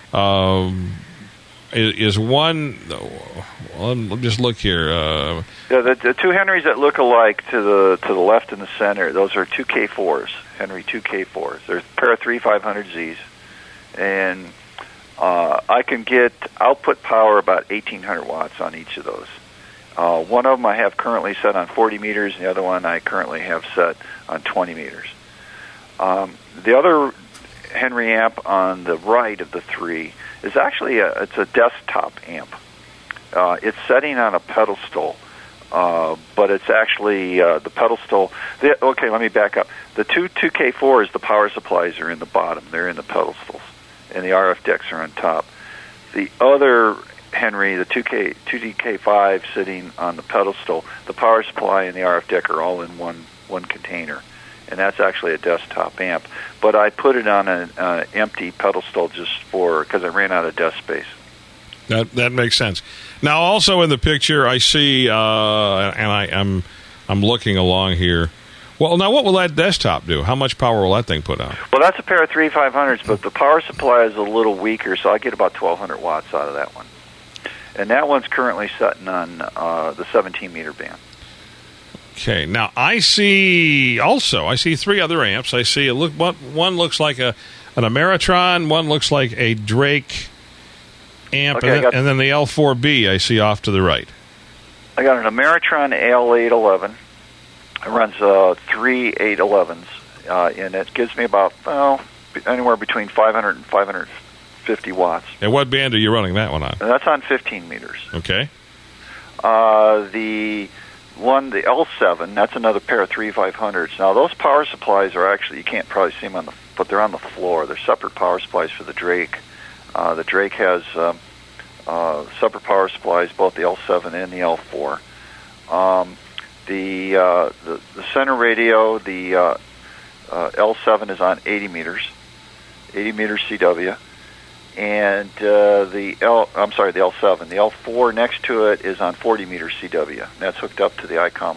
Is one? Well, let me just look here. The two Henrys that look alike to the left and the center, those are 2K4s, Henry 2K4s. They're a pair of 3500Zs, and I can get output power about 1,800 watts on each of those. One of them I have currently set on 40 meters, and the other one I currently have set on 20 meters. The other Henry amp on the right of the three is actually it's a desktop amp. It's setting on a pedestal, but it's actually the pedestal. Okay, let me back up. The two 2K4s, the power supplies are in the bottom. They're in the pedestals, and the RF decks are on top. The other Henry, the 2DK5 sitting on the pedestal, the power supply and the RF deck are all in one container. And that's actually a desktop amp. But I put it on an empty pedestal just because I ran out of desk space. That makes sense. Now, also in the picture, I see, and I'm looking along here. Well, now what will that desktop do? How much power will that thing put out? Well, that's a pair of 3500s, but the power supply is a little weaker, so I get about 1,200 watts out of that one. And that one's currently setting on the 17-meter band. Okay, now I see 3 other amps. I see one looks like an Ameritron, one looks like a Drake amp, okay, and then the L4B I see off to the right. I got an Ameritron L811. It runs 3 811s, and it gives me about anywhere between 500 and 550 watts. And what band are you running that one on? And that's on 15 meters. Okay. The L7, that's another pair of 3500s. Now, those power supplies are actually, you can't probably see them but they're on the floor. They're separate power supplies for the Drake. The Drake has separate power supplies, both the L7 and the L4. The center radio, the L7 is on 80 meters CW. and the L7. The L4 next to it is on 40 meter CW. That's hooked up to the ICOM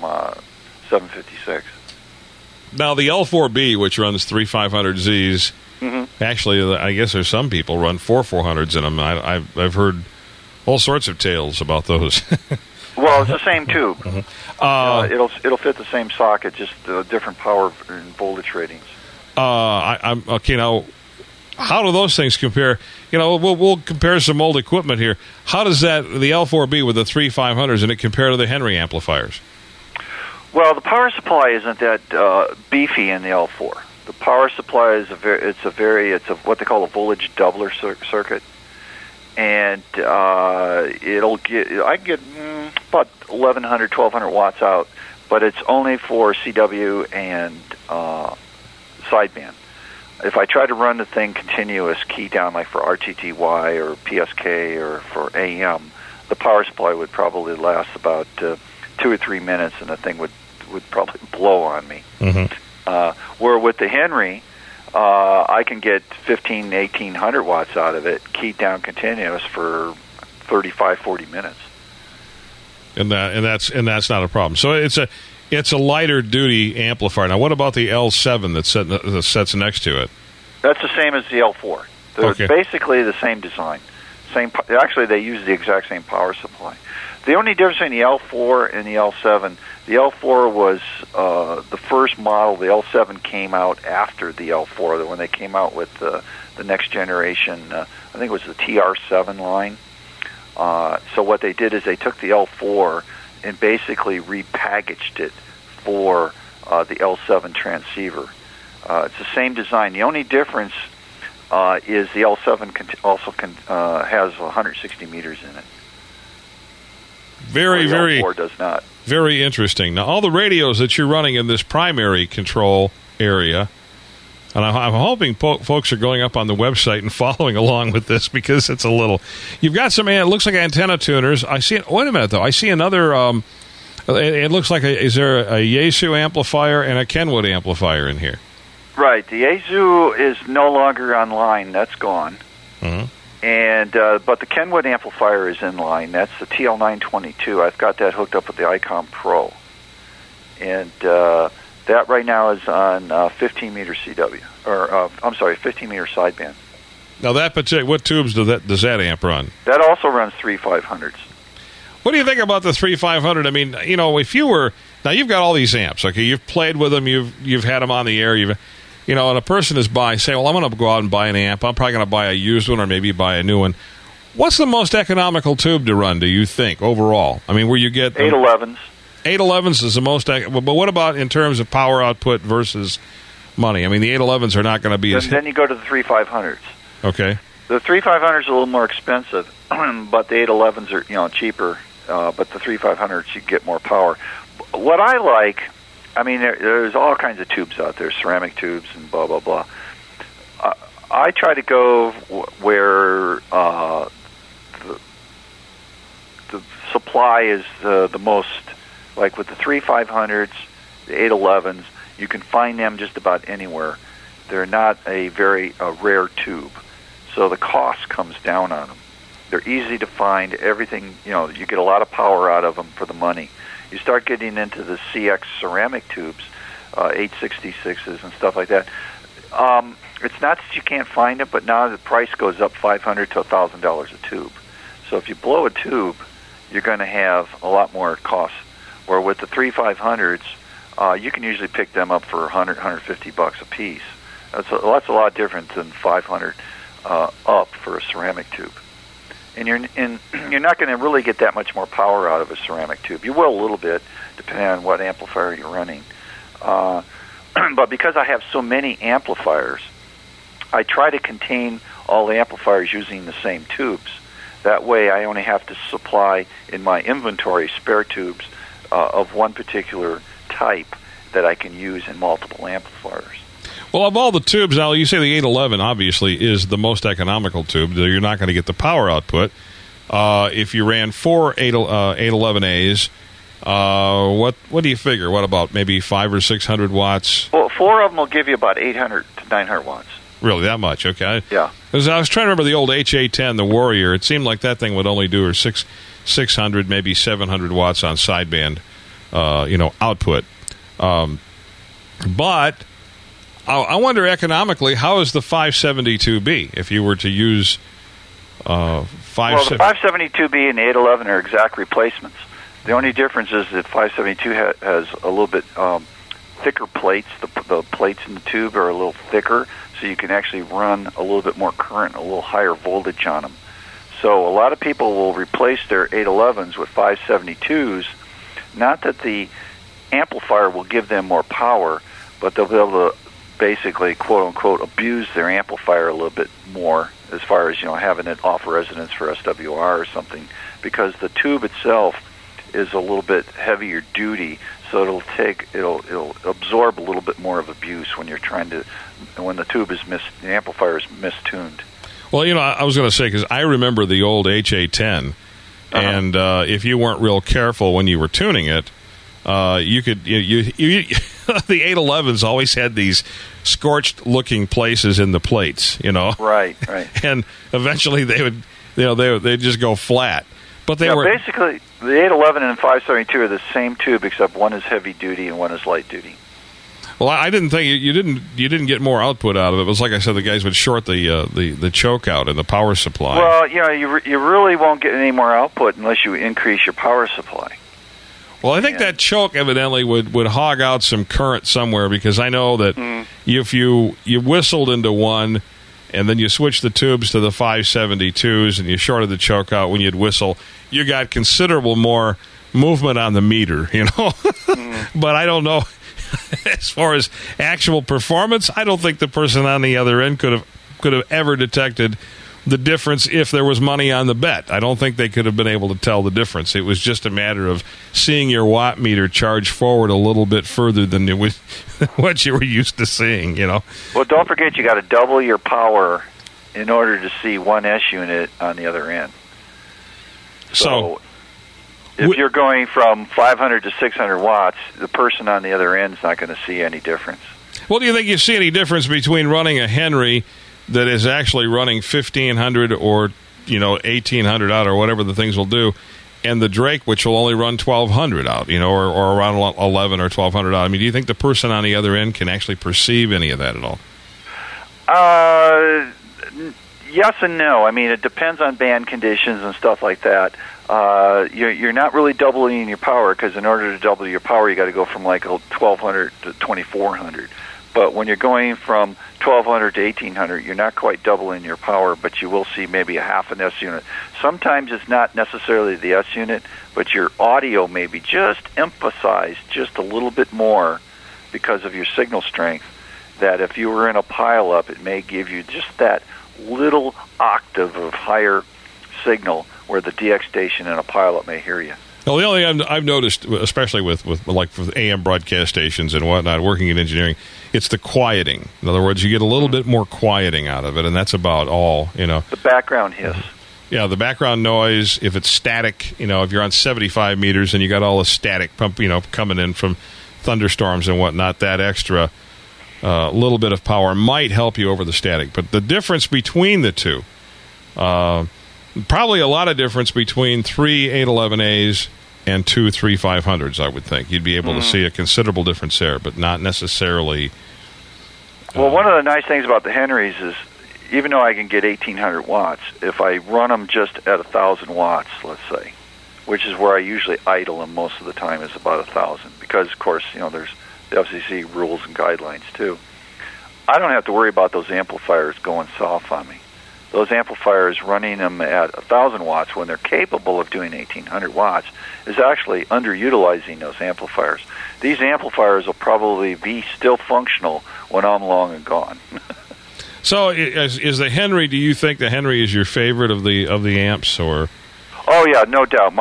756. Now the L4B, which runs 3500Zs, actually, I guess there's some people run 400s in them. I've heard all sorts of tales about those. Well, it's the same tube. It'll fit the same socket, just different power and voltage ratings. I'm okay now. How do those things compare? We'll compare some old equipment here. How does the L4B with the 3500s and it compare to the Henry amplifiers? Well, the power supply isn't that beefy in the L4. The power supply is it's what they call a voltage doubler circuit, and I can get about 1,100, 1,200 watts out, but it's only for CW and sideband. If I try to run the thing continuous, key down like for RTTY or PSK or for AM, the power supply would probably last about 2 or 3 minutes, and the thing would probably blow on me. Where with the Henry, I can get 1,500, 1,800 watts out of it, keyed down continuous for 35, 40 minutes. And that's not a problem. So it's a lighter duty amplifier. Now, what about the L7 that sets next to it? That's the same as the L4. They're basically the same design. Actually, they use the exact same power supply. The only difference between the L4 and the L7, the L4 was the first model. The L7 came out after the L4, when they came out with the next generation. I think it was the TR7 line. So what they did is they took the L4 and basically repackaged it for the L7 transceiver. It's the same design. The only difference is the L7 also has 160 meters in it. Very, very. L4 does not. Very interesting. Now, all the radios that you're running in this primary control area, and I'm hoping folks are going up on the website and following along with this, because it's a little. You've got some. It looks like antenna tuners. I see. Wait a minute, though. I see another. It looks like is there a Yaesu amplifier and a Kenwood amplifier in here? Right. The Yaesu is no longer online. That's gone. And but the Kenwood amplifier is in line. That's the TL922. I've got that hooked up with the ICOM Pro, and that right now is on 15 meter CW, or 15 meter sideband. Now that particular, what tubes does that amp run? That also runs 3500s. What do you think about the 3500? I mean, if you were you've got all these amps. Okay, you've played with them. You've had them on the air. And a person is say, well, I'm going to go out and buy an amp. I'm probably going to buy a used one or maybe buy a new one. What's the most economical tube to run, do you think, overall? I mean, where you get 811s. 811s is the most, but what about in terms of power output versus money? I mean, the 811s are not going to be as. Then you go to the 3500s. Okay. The 3500s are a little more expensive, but the 811s are cheaper. But the 3500s you get more power. What I like. I mean, there's all kinds of tubes out there, ceramic tubes and blah, blah, blah. I try to go where the supply is the most, like with the 3500s, the 811s, you can find them just about anywhere. They're not a very rare tube, so the cost comes down on them. They're easy to find. Everything, you get a lot of power out of them for the money. You start getting into the CX ceramic tubes, 866s and stuff like that. It's not that you can't find it, but now the price goes up $500 to $1,000 a tube. So if you blow a tube, you're going to have a lot more cost. Where with the 3500s, you can usually pick them up for $100, $150 a piece. That's a lot different than $500 up for a ceramic tube. And you're not going to really get that much more power out of a ceramic tube. You will a little bit, depending on what amplifier you're running. But because I have so many amplifiers, I try to contain all the amplifiers using the same tubes. That way I only have to supply in my inventory spare tubes of one particular type that I can use in multiple amplifiers. Well, of all the tubes, now you say the 811 obviously is the most economical tube. You're not going to get the power output. If you ran 4 811As, what do you figure? What about maybe 500 or 600 watts? Well, 4 of them will give you about 800 to 900 watts. Really, that much? Okay. Yeah. As I was trying to remember the old HA10, the Warrior, it seemed like that thing would only do her 600, maybe 700 watts on sideband, output. But I wonder economically, how is the 572B if you were to use Well, the 572B and the 811 are exact replacements. The only difference is that 572 has a little bit thicker plates. The plates in the tube are a little thicker, so you can actually run a little bit more current, a little higher voltage on them. So a lot of people will replace their 811s with 572s. Not that the amplifier will give them more power, but they'll be able to basically, quote-unquote, abuse their amplifier a little bit more as far as, having it off resonance for SWR or something, because the tube itself is a little bit heavier duty, so it'll absorb a little bit more of abuse when the tube is the amplifier is mistuned. Well, I was going to say, because I remember the old HA10, and if you weren't real careful when you were tuning it, you could the 811s always had these scorched-looking places in the plates, Right. And eventually they would, they'd just go flat. But they were basically the 811 and 572 are the same tube, except one is heavy duty and one is light duty. Well, I didn't think you didn't get more output out of it. It was like I said, the guys would short the choke out in the power supply. Well, you really won't get any more output unless you increase your power supply. Well, I think that choke evidently would hog out some current somewhere, because I know that if you whistled into one and then you switched the tubes to the 572s and you shorted the choke out when you'd whistle, you got considerable more movement on the meter, But I don't know. As far as actual performance, I don't think the person on the other end could have ever detected the difference if there was money on the bet. I don't think they could have been able to tell the difference. It was just a matter of seeing your watt meter charge forward a little bit further than what you were used to seeing, Well, don't forget you got to double your power in order to see one S unit on the other end. So if you're going from 500 to 600 watts, the person on the other end is not going to see any difference. Well, do you think you see any difference between running a Henry that is actually running 1,500 or 1,800 out, or whatever the things will do, and the Drake, which will only run 1,200 out, or around 11 or 1,200 out? I mean, do you think the person on the other end can actually perceive any of that at all? Yes and no. I mean, it depends on band conditions and stuff like that. You're not really doubling your power, because in order to double your power, you got to go from like 1,200 to 2,400. But when you're going from 1,200 to 1,800, you're not quite doubling your power, but you will see maybe a half an S unit. Sometimes it's not necessarily the S unit, but your audio may be just emphasized just a little bit more because of your signal strength, that if you were in a pileup, it may give you just that little octave of higher signal where the DX station in a pileup may hear you. Well, the only thing I've noticed, especially with AM broadcast stations and whatnot, working in engineering, it's the quieting. In other words, you get a little bit more quieting out of it, and that's about all, The background hiss. Yeah, the background noise, if it's static, if you're on 75 meters and you got all the static pump, coming in from thunderstorms and whatnot, that extra little bit of power might help you over the static. But the difference between the two, probably a lot of difference between 3 811As and 2 3500s, I would think. You'd be able to see a considerable difference there, but not necessarily. Well, one of the nice things about the Henrys is, even though I can get 1,800 watts, if I run them just at 1,000 watts, let's say, which is where I usually idle them most of the time, is about 1,000, because, of course, there's the FCC rules and guidelines, too. I don't have to worry about those amplifiers going soft on me. Those amplifiers, running them at 1,000 watts when they're capable of doing 1,800 watts, is actually underutilizing those amplifiers. These amplifiers will probably be still functional when I'm long and gone. So, is the Henry? Do you think the Henry is your favorite of the amps, or? Oh yeah, no doubt.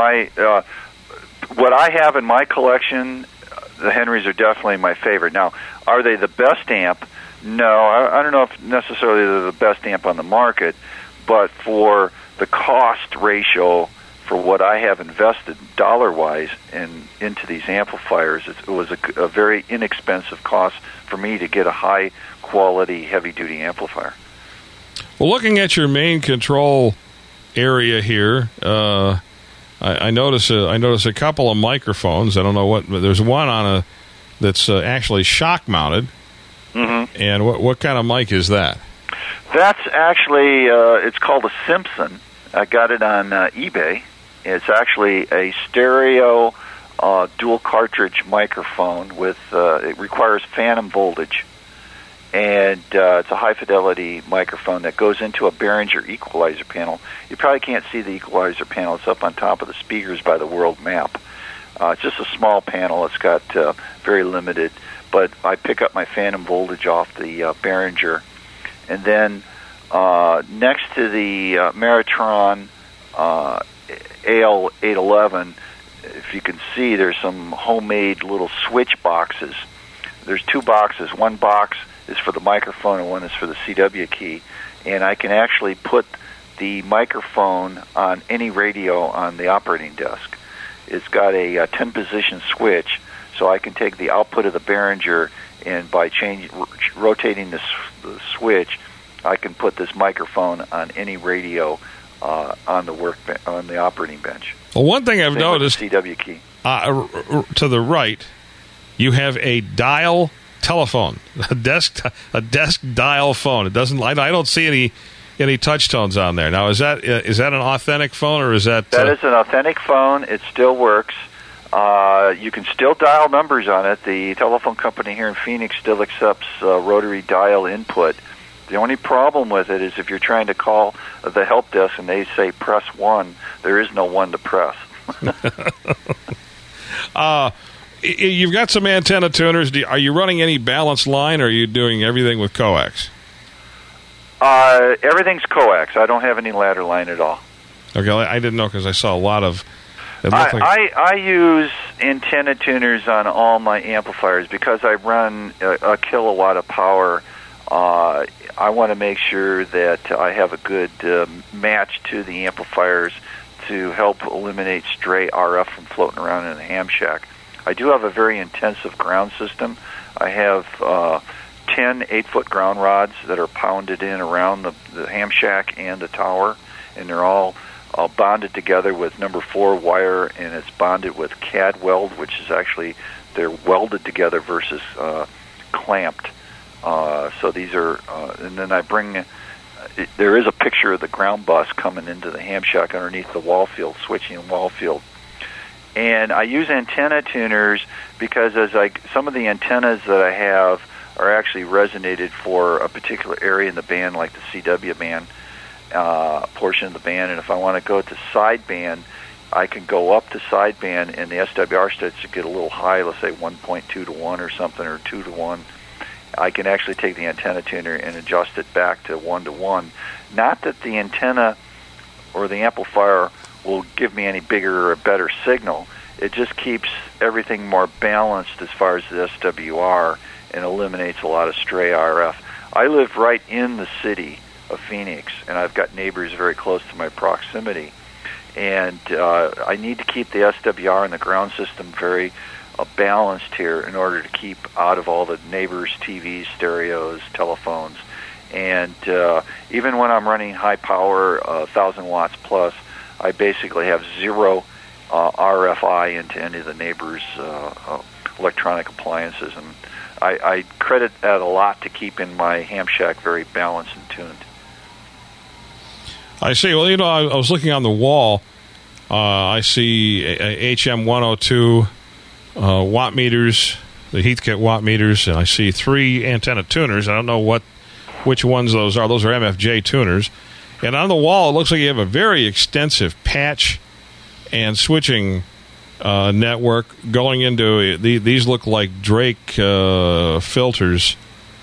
What I have in my collection, the Henrys are definitely my favorite. Now, are they the best amp? No, I don't know if necessarily they're the best amp on the market, but for the cost ratio for what I have invested dollar-wise into these amplifiers, it was a very inexpensive cost for me to get a high-quality, heavy-duty amplifier. Well, looking at your main control area here, I notice a couple of microphones. I don't know what, but there's one that's actually shock mounted. Mm-hmm. And what kind of mic is that? That's actually it's called a Simpson. I got it on eBay. It's actually a stereo dual cartridge microphone with it requires phantom voltage, and it's a high fidelity microphone that goes into a Behringer equalizer panel. You probably can't see the equalizer panel. It's up on top of the speakers by the world map. It's just a small panel. It's got very limited, but I pick up my phantom voltage off the Behringer, and then next to the Meritron AL811, if you can see, there's some homemade little switch boxes. There's two boxes. One box is for the microphone and one is for the CW key. And I can actually put the microphone on any radio on the operating desk. It's got a 10-position switch, so I can take the output of the Behringer, and by rotating the switch, I can put this microphone on any radio on the operating bench. Well, one thing I've noticed, CW key. To the right, you have a dial telephone, a desk dial phone. It doesn't. I don't see any touch tones on there. Now, is that an authentic phone, or is that? That is an authentic phone. It still works. You can still dial numbers on it. The telephone company here in Phoenix still accepts rotary dial input. The only problem with it is if you're trying to call the help desk and they say press 1, there is no 1 to press. You've got some antenna tuners. Are you running any balanced line, or are you doing everything with coax? Everything's coax. I don't have any ladder line at all. Okay, I didn't know because I saw a lot of... I use antenna tuners on all my amplifiers because I run a kilowatt of power. I want to make sure that I have a good match to the amplifiers to help eliminate stray RF from floating around in the ham shack. I do have a very intensive ground system. I have 10 8-foot ground rods that are pounded in around the ham shack and the tower, and they're all bonded together with number 4 wire, and it's bonded with CAD weld, which is actually, they're welded together versus clamped. So these are, and then I bring, there is a picture of the ground bus coming into the ham shack underneath the wall field, switching wall field. And I use antenna tuners because some of the antennas that I have are actually resonated for a particular area in the band, like the CW band, portion of the band. And if I want to go to sideband, I can go up to sideband, and the SWR starts to get a little high, let's say 1.2 to 1 or something, or 2 to 1. I can actually take the antenna tuner and adjust it back to 1 to 1. Not that the antenna or the amplifier will give me any bigger or better signal. It just keeps everything more balanced as far as the SWR and eliminates a lot of stray RF. I live right in the city of Phoenix, and I've got neighbors very close to my proximity. And I need to keep the SWR and the ground system very balanced here in order to keep out of all the neighbors' TVs, stereos, telephones. And even when I'm running high power, 1,000 watts plus, I basically have zero RFI into any of the neighbors' electronic appliances. And I credit that a lot to keeping my ham shack very balanced and tuned. I see. Well, I was looking on the wall. I see HM102 watt meters, the Heathkit watt meters, and I see 3 antenna tuners. I don't know which ones those are. Those are MFJ tuners. And on the wall, it looks like you have a very extensive patch and switching network going into these look like Drake filters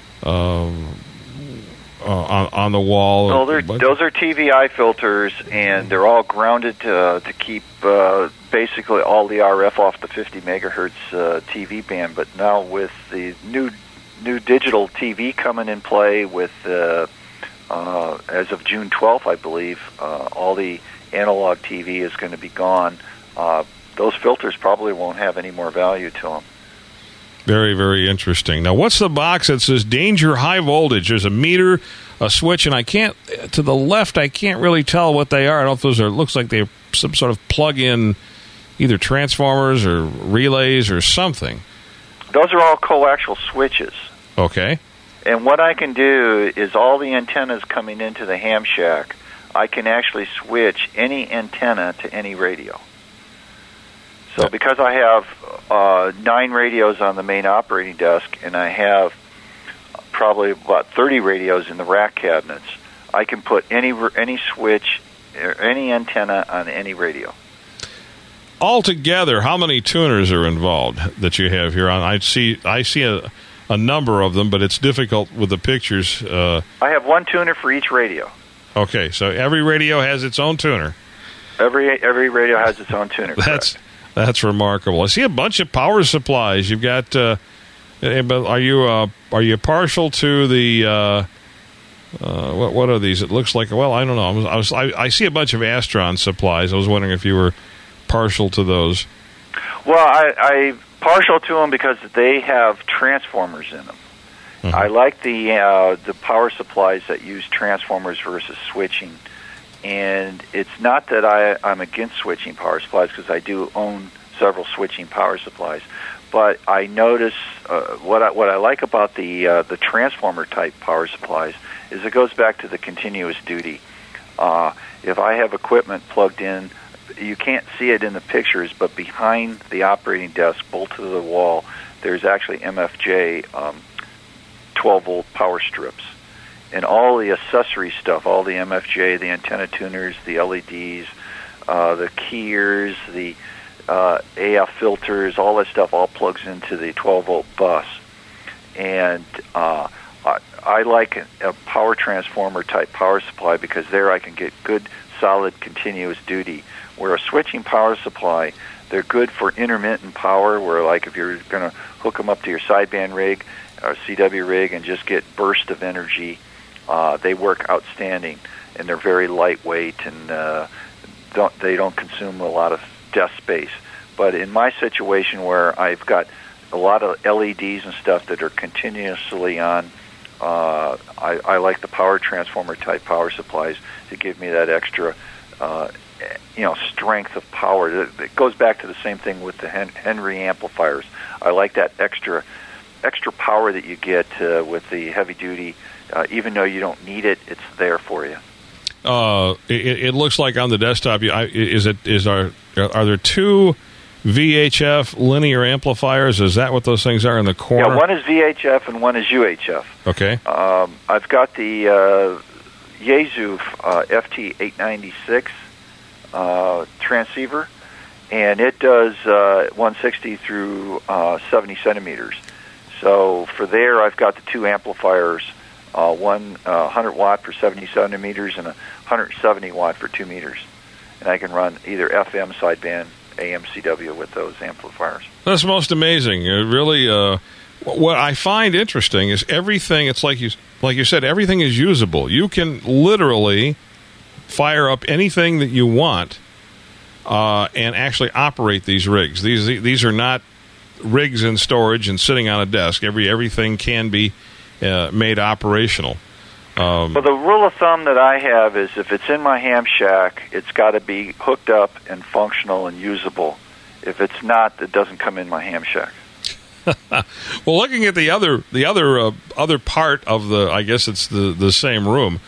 on the wall. No, those are TVI filters, and they're all grounded to keep basically all the RF off the 50 megahertz TV band. But now with the new digital TV coming in play, with as of June 12th, I believe, all the analog TV is going to be gone. Those filters probably won't have any more value to them. Very, very interesting. Now, what's the box that says danger high voltage? There's a meter a switch, and I can't, to the left, I can't really tell what they are. I don't know if those are, looks like they're some sort of plug-in, either transformers or relays or something. Those are all coaxial switches. Okay. And what I can do is all the antennas coming into the ham shack, I can actually switch any antenna to any radio. So because I have 9 radios on the main operating desk, and I have probably about 30 radios in the rack cabinets, I can put any switch or any antenna on any radio. Altogether, how many tuners are involved that you have here? I see a number of them, but it's difficult with the pictures. I have one tuner for each radio. Okay, so every radio has its own tuner. Every radio has its own tuner. That's remarkable. I see a bunch of power supplies. You've got. Are you partial to the? What are these? It looks like. Well, I don't know. I see a bunch of Astron supplies. I was wondering if you were partial to those. Well, I partial to them because they have transformers in them. Mm-hmm. I like the power supplies that use transformers versus switching. And it's not that I'm against switching power supplies, because I do own several switching power supplies. But I notice what I like about the transformer type power supplies is it goes back to the continuous duty. If I have equipment plugged in, you can't see it in the pictures, but behind the operating desk, bolted to the wall, there's actually MFJ 12-volt power strips. And all the accessory stuff, all the MFJ, the antenna tuners, the LEDs, the keyers, the AF filters, all that stuff all plugs into the 12-volt bus. And I like a power transformer type power supply because there I can get good, solid, continuous duty. Where a switching power supply, they're good for intermittent power, where like if you're going to hook them up to your sideband rig or CW rig and just get burst of energy, they work outstanding, and they're very lightweight, and they don't consume a lot of desk space. But in my situation where I've got a lot of LEDs and stuff that are continuously on, I like the power transformer type power supplies to give me that extra strength of power. It goes back to the same thing with the Henry amplifiers. I like that extra power that you get with the heavy duty. Even though you don't need it, it's there for you. It looks like on the desktop. Are there two VHF linear amplifiers? Is that what those things are in the corner? Yeah, one is VHF and one is UHF. Okay. I've got the Yaesu FT896 transceiver, and it does 160 through 70 centimeters. So for there, I've got the two amplifiers, one 100 watt for 70 centimeters and 170 watt for 2 meters. And I can run either FM sideband, AM CW with those amplifiers. That's most amazing. Really, what I find interesting is everything. It's like you said, everything is usable. You can literally fire up anything that you want and actually operate these rigs. These are not rigs in storage and sitting on a desk. Everything can be made operational. Well, the rule of thumb that I have is if it's in my ham shack, it's got to be hooked up and functional and usable. If it's not, it doesn't come in my ham shack. Well, looking at the other part of the, I guess it's the same room.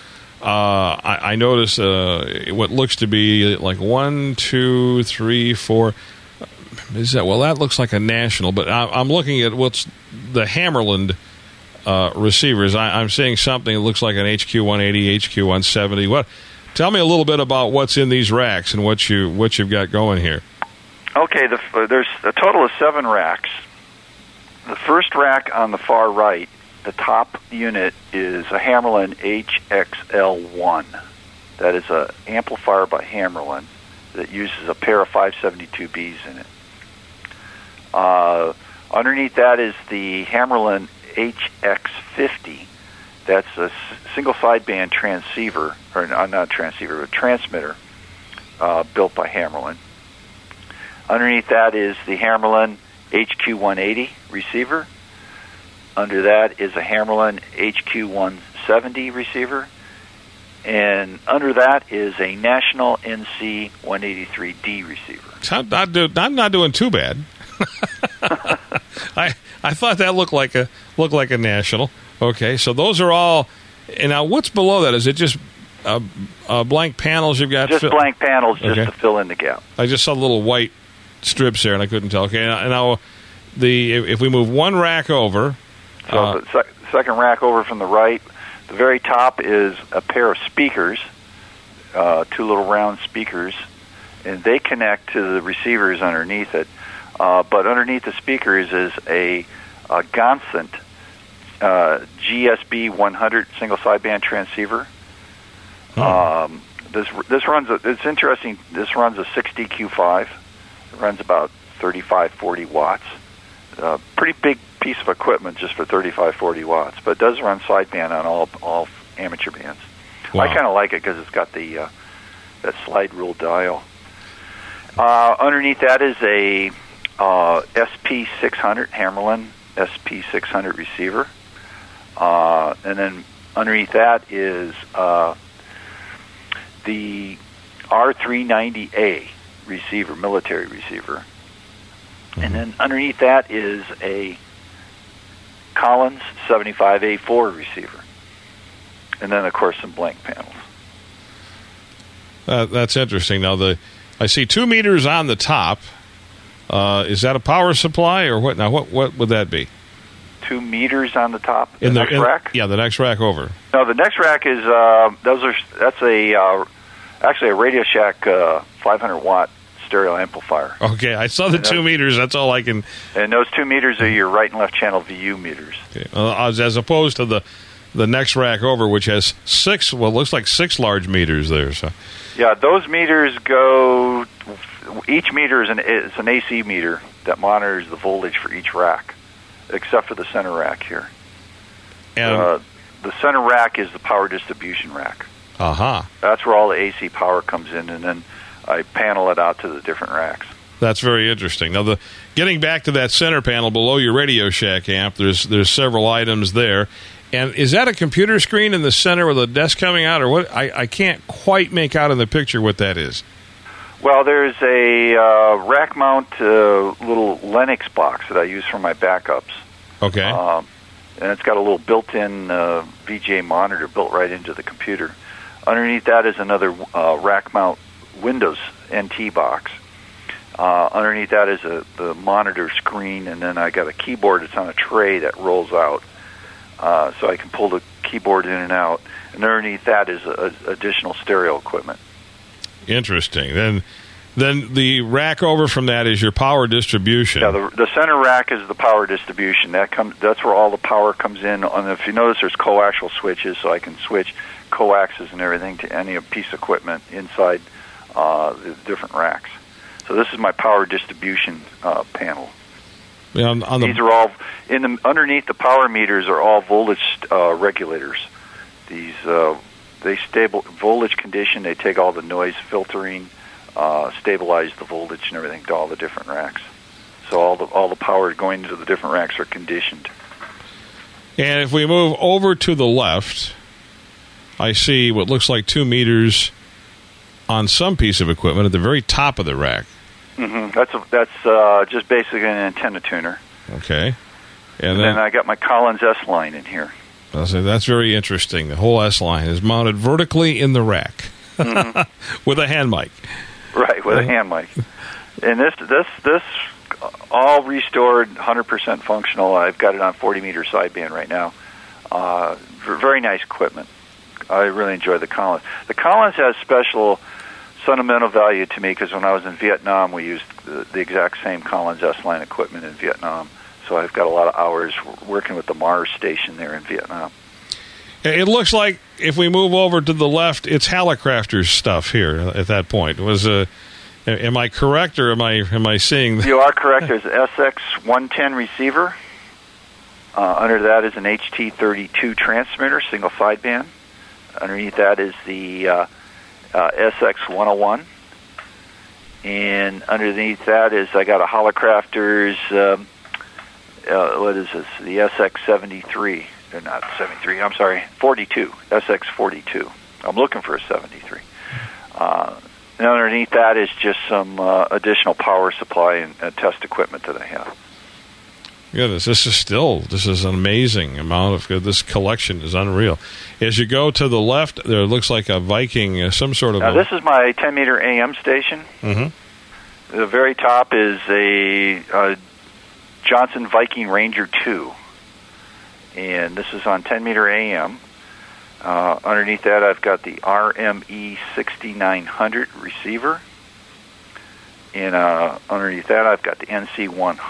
I notice what looks to be like 1, 2, 3, 4. Is that, well? That looks like a national, but I'm looking at what's the Hammerland receivers. I'm seeing something that looks like an HQ180, HQ170. What? Tell me a little bit about what's in these racks and what you've got going here. Okay, there's a total of 7 racks. The first rack on the far right, the top unit, is a Hammerland HXL1. That is an amplifier by Hammerland that uses a pair of 572Bs in it. Underneath that is the Hammerland HX50. That's a single sideband transceiver, or not transceiver, but transmitter, built by Hammerland. Underneath that is the Hammerland HQ180 receiver. Under that is a Hammerland HQ170 70 receiver. And under that is a National NC 183D receiver. I'm not doing too bad. I thought that looked like a National. Okay, so those are all. And now, what's below that? Is it just blank panels you've got? Just blank panels, just okay. to fill in the gap. I just saw little white strips there, and I couldn't tell. Okay, and now if we move one rack over, so the second rack over from the right, the very top is a pair of speakers, two little round speakers, and they connect to the receivers underneath it. But underneath the speakers is a Gonsant GSB 100 single sideband transceiver. This runs. It's interesting. This runs a 6DQ5. It runs about 35-40 watts. Pretty big piece of equipment just for 35-40 watts, but it does run sideband on all amateur bands. Wow. I kind of like it because it's got the that slide rule dial. Underneath that is a SP600 Hammerlin SP600 receiver, and then underneath that is the R390A receiver, military receiver. And then underneath that is a Collins 75A4 receiver. And then, of course, some blank panels. That's interesting. Now, I see 2 meters on the top. Is that a power supply or what? Now, what would that be? 2 meters on the top. The next rack? Yeah, the next rack over. No, the next rack is that's actually a Radio Shack 500-watt stereo amplifier. Okay, I saw the 2 meters. That's all I can. And those 2 meters are your right and left channel VU meters. Okay. As opposed to the next rack over, which has 6. Well, it looks like 6 large meters there. So. Yeah, those meters go. Each meter is an AC meter that monitors the voltage for each rack, except for the center rack here. And the center rack is the power distribution rack. That's where all the AC power comes in, and then I panel it out to the different racks. That's very interesting. Now, getting back to that center panel below your Radio Shack amp, there's several items there. And is that a computer screen in the center with a desk coming out, or what? I can't quite make out in the picture what that is. Well, there's a rack mount little Linux box that I use for my backups. Okay. And it's got a little built-in VGA monitor built right into the computer. Underneath that is another rack mount Windows NT box. Underneath that is the monitor screen, and then I got a keyboard that's on a tray that rolls out, so I can pull the keyboard in and out. And underneath that is additional stereo equipment. Interesting. Then the rack over from that is your power distribution. Yeah, the center rack is the power distribution. That's where all the power comes in. And if you notice, there's coaxial switches, so I can switch coaxes and everything to any piece of equipment inside the different racks. So this is my power distribution panel. Yeah, These are all underneath the power meters are all voltage regulators. These they voltage condition. They take all the noise filtering, stabilize the voltage and everything to all the different racks. So all the power going into the different racks are conditioned. And if we move over to the left, I see what looks like 2 meters on some piece of equipment at the very top of the rack. Mm-hmm. That's just basically an antenna tuner. Okay. And then I got my Collins S-line in here. I'll say that's very interesting. The whole S-line is mounted vertically in the rack with a hand mic. Right, with a hand mic. And this all restored, 100% functional. I've got it on 40-meter sideband right now. Very nice equipment. I really enjoy the Collins. The Collins has special sentimental value to me because when I was in Vietnam, we used the exact same Collins S-line equipment in Vietnam. So I've got a lot of hours working with the Mars station there in Vietnam. It looks like if we move over to the left, it's Hallicrafter's stuff here at that point. Am I correct, or am I seeing? You are correct. There's an SX110 receiver. Under that is an HT32 transmitter, single sideband. Underneath that is the SX101. And underneath that is I got a Hallicrafter's, what is this? The SX73 They're not 73. I'm sorry, 42. SX42. I'm looking for a 73. And underneath that is just some additional power supply and test equipment that I have. Goodness, this is an amazing amount of this collection is unreal. As you go to the left, there looks like a Viking, some sort of. Now, this is my 10-meter AM station. Mm-hmm. The very top is a Johnson Viking Ranger 2, and this is on 10-meter AM. Underneath that, I've got the RME 6900 receiver, and underneath that, I've got the NC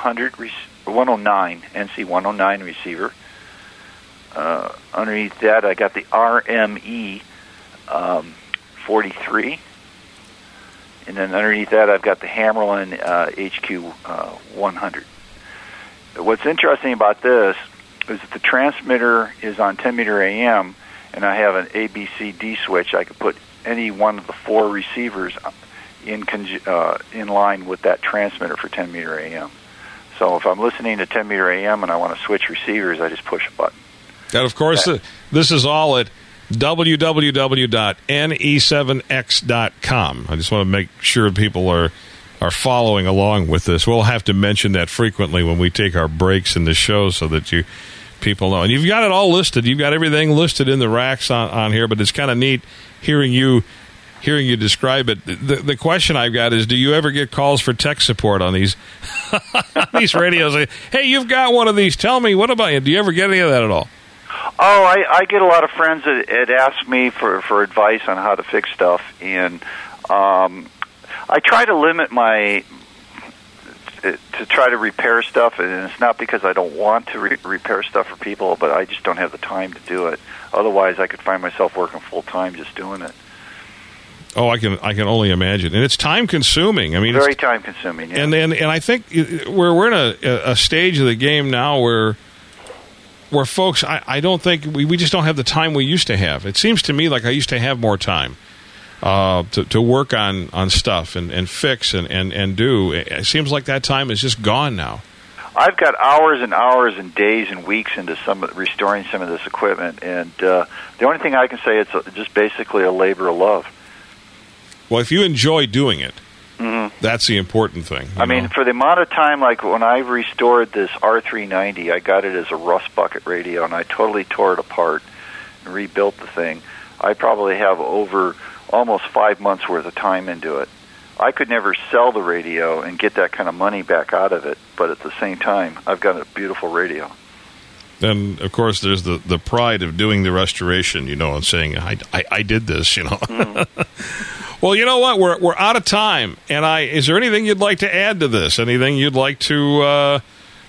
109 NC 109 receiver. Underneath that, I got the RME 43, and then underneath that, I've got the Hammerlin HQ 100. What's interesting about this is that the transmitter is on 10-meter AM, and I have an ABCD switch. I could put any one of the 4 receivers in line with that transmitter for 10-meter AM. So if I'm listening to 10-meter AM and I want to switch receivers, I just push a button. And, of course, this is all at www.ne7x.com. I just want to make sure people are following along with this. We'll have to mention that frequently when we take our breaks in the show so that people know. And you've got it all listed. You've got everything listed in the racks on here, but it's kind of neat hearing you describe it. The question I've got is, do you ever get calls for tech support on these these radios? Hey, you've got one of these. Tell me, what about you? Do you ever get any of that at all? Oh, I get a lot of friends that ask me for advice on how to fix stuff, and I try to limit to try to repair stuff, and it's not because I don't want to repair stuff for people, but I just don't have the time to do it. Otherwise, I could find myself working full time just doing it. Oh, I can only imagine, and it's time consuming. I mean, very time consuming. Yeah. And I think we're in a stage of the game now where folks, I don't think we just don't have the time we used to have. It seems to me like I used to have more time to work on stuff and fix and do. It seems like that time is just gone now. I've got hours and hours and days and weeks into restoring some of this equipment, and the only thing I can say, it's just basically a labor of love. Well, if you enjoy doing it, that's the important thing. I mean, for the amount of time, like when I restored this R390, I got it as a rust bucket radio, and I totally tore it apart and rebuilt the thing. I probably have over almost 5 months' worth of time into it. I could never sell the radio and get that kind of money back out of it, but at the same time, I've got a beautiful radio. Then, of course, there's the pride of doing the restoration, and saying, I did this, Well, you know what? We're out of time, and is there anything you'd like to add to this? Anything you'd like to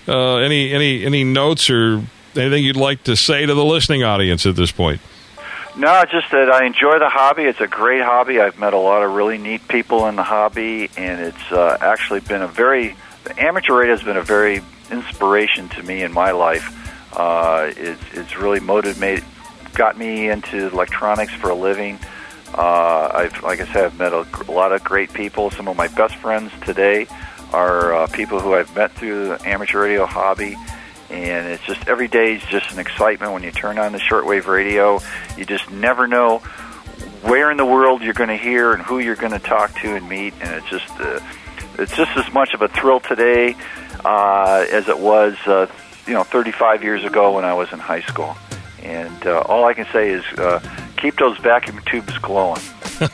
any notes or anything you'd like to say to the listening audience at this point? No, just that I enjoy the hobby. It's a great hobby. I've met a lot of really neat people in the hobby, and it's actually been the amateur radio has been a very inspiration to me in my life. It's really got me into electronics for a living. Like I said, I've met a lot of great people. Some of my best friends today are people who I've met through the amateur radio hobby, and it's just every day is just an excitement when you turn on the shortwave radio. You just never know where in the world you're going to hear and who you're going to talk to and meet, and it's just as much of a thrill today as it was 35 years ago when I was in high school. And all I can say is keep those vacuum tubes glowing.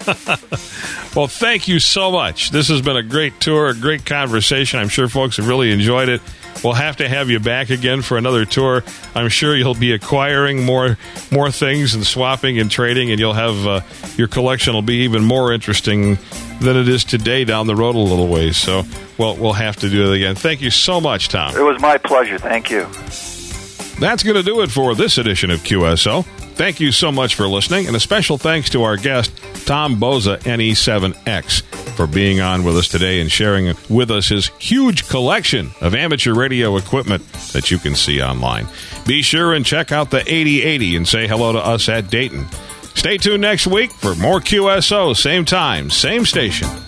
Well, thank you so much. This has been a great tour, a great conversation. I'm sure folks have really enjoyed it. We'll have to have you back again for another tour. I'm sure you'll be acquiring more things and swapping and trading, and you'll have your collection will be even more interesting than it is today down the road a little ways. So we'll have to do it again. Thank you so much, Tom. It was my pleasure. Thank you. That's going to do it for this edition of QSO. Thank you so much for listening, and a special thanks to our guest, Tom Boza, NE7X, for being on with us today and sharing with us his huge collection of amateur radio equipment that you can see online. Be sure and check out the 8080 and say hello to us at Dayton. Stay tuned next week for more QSO, same time, same station.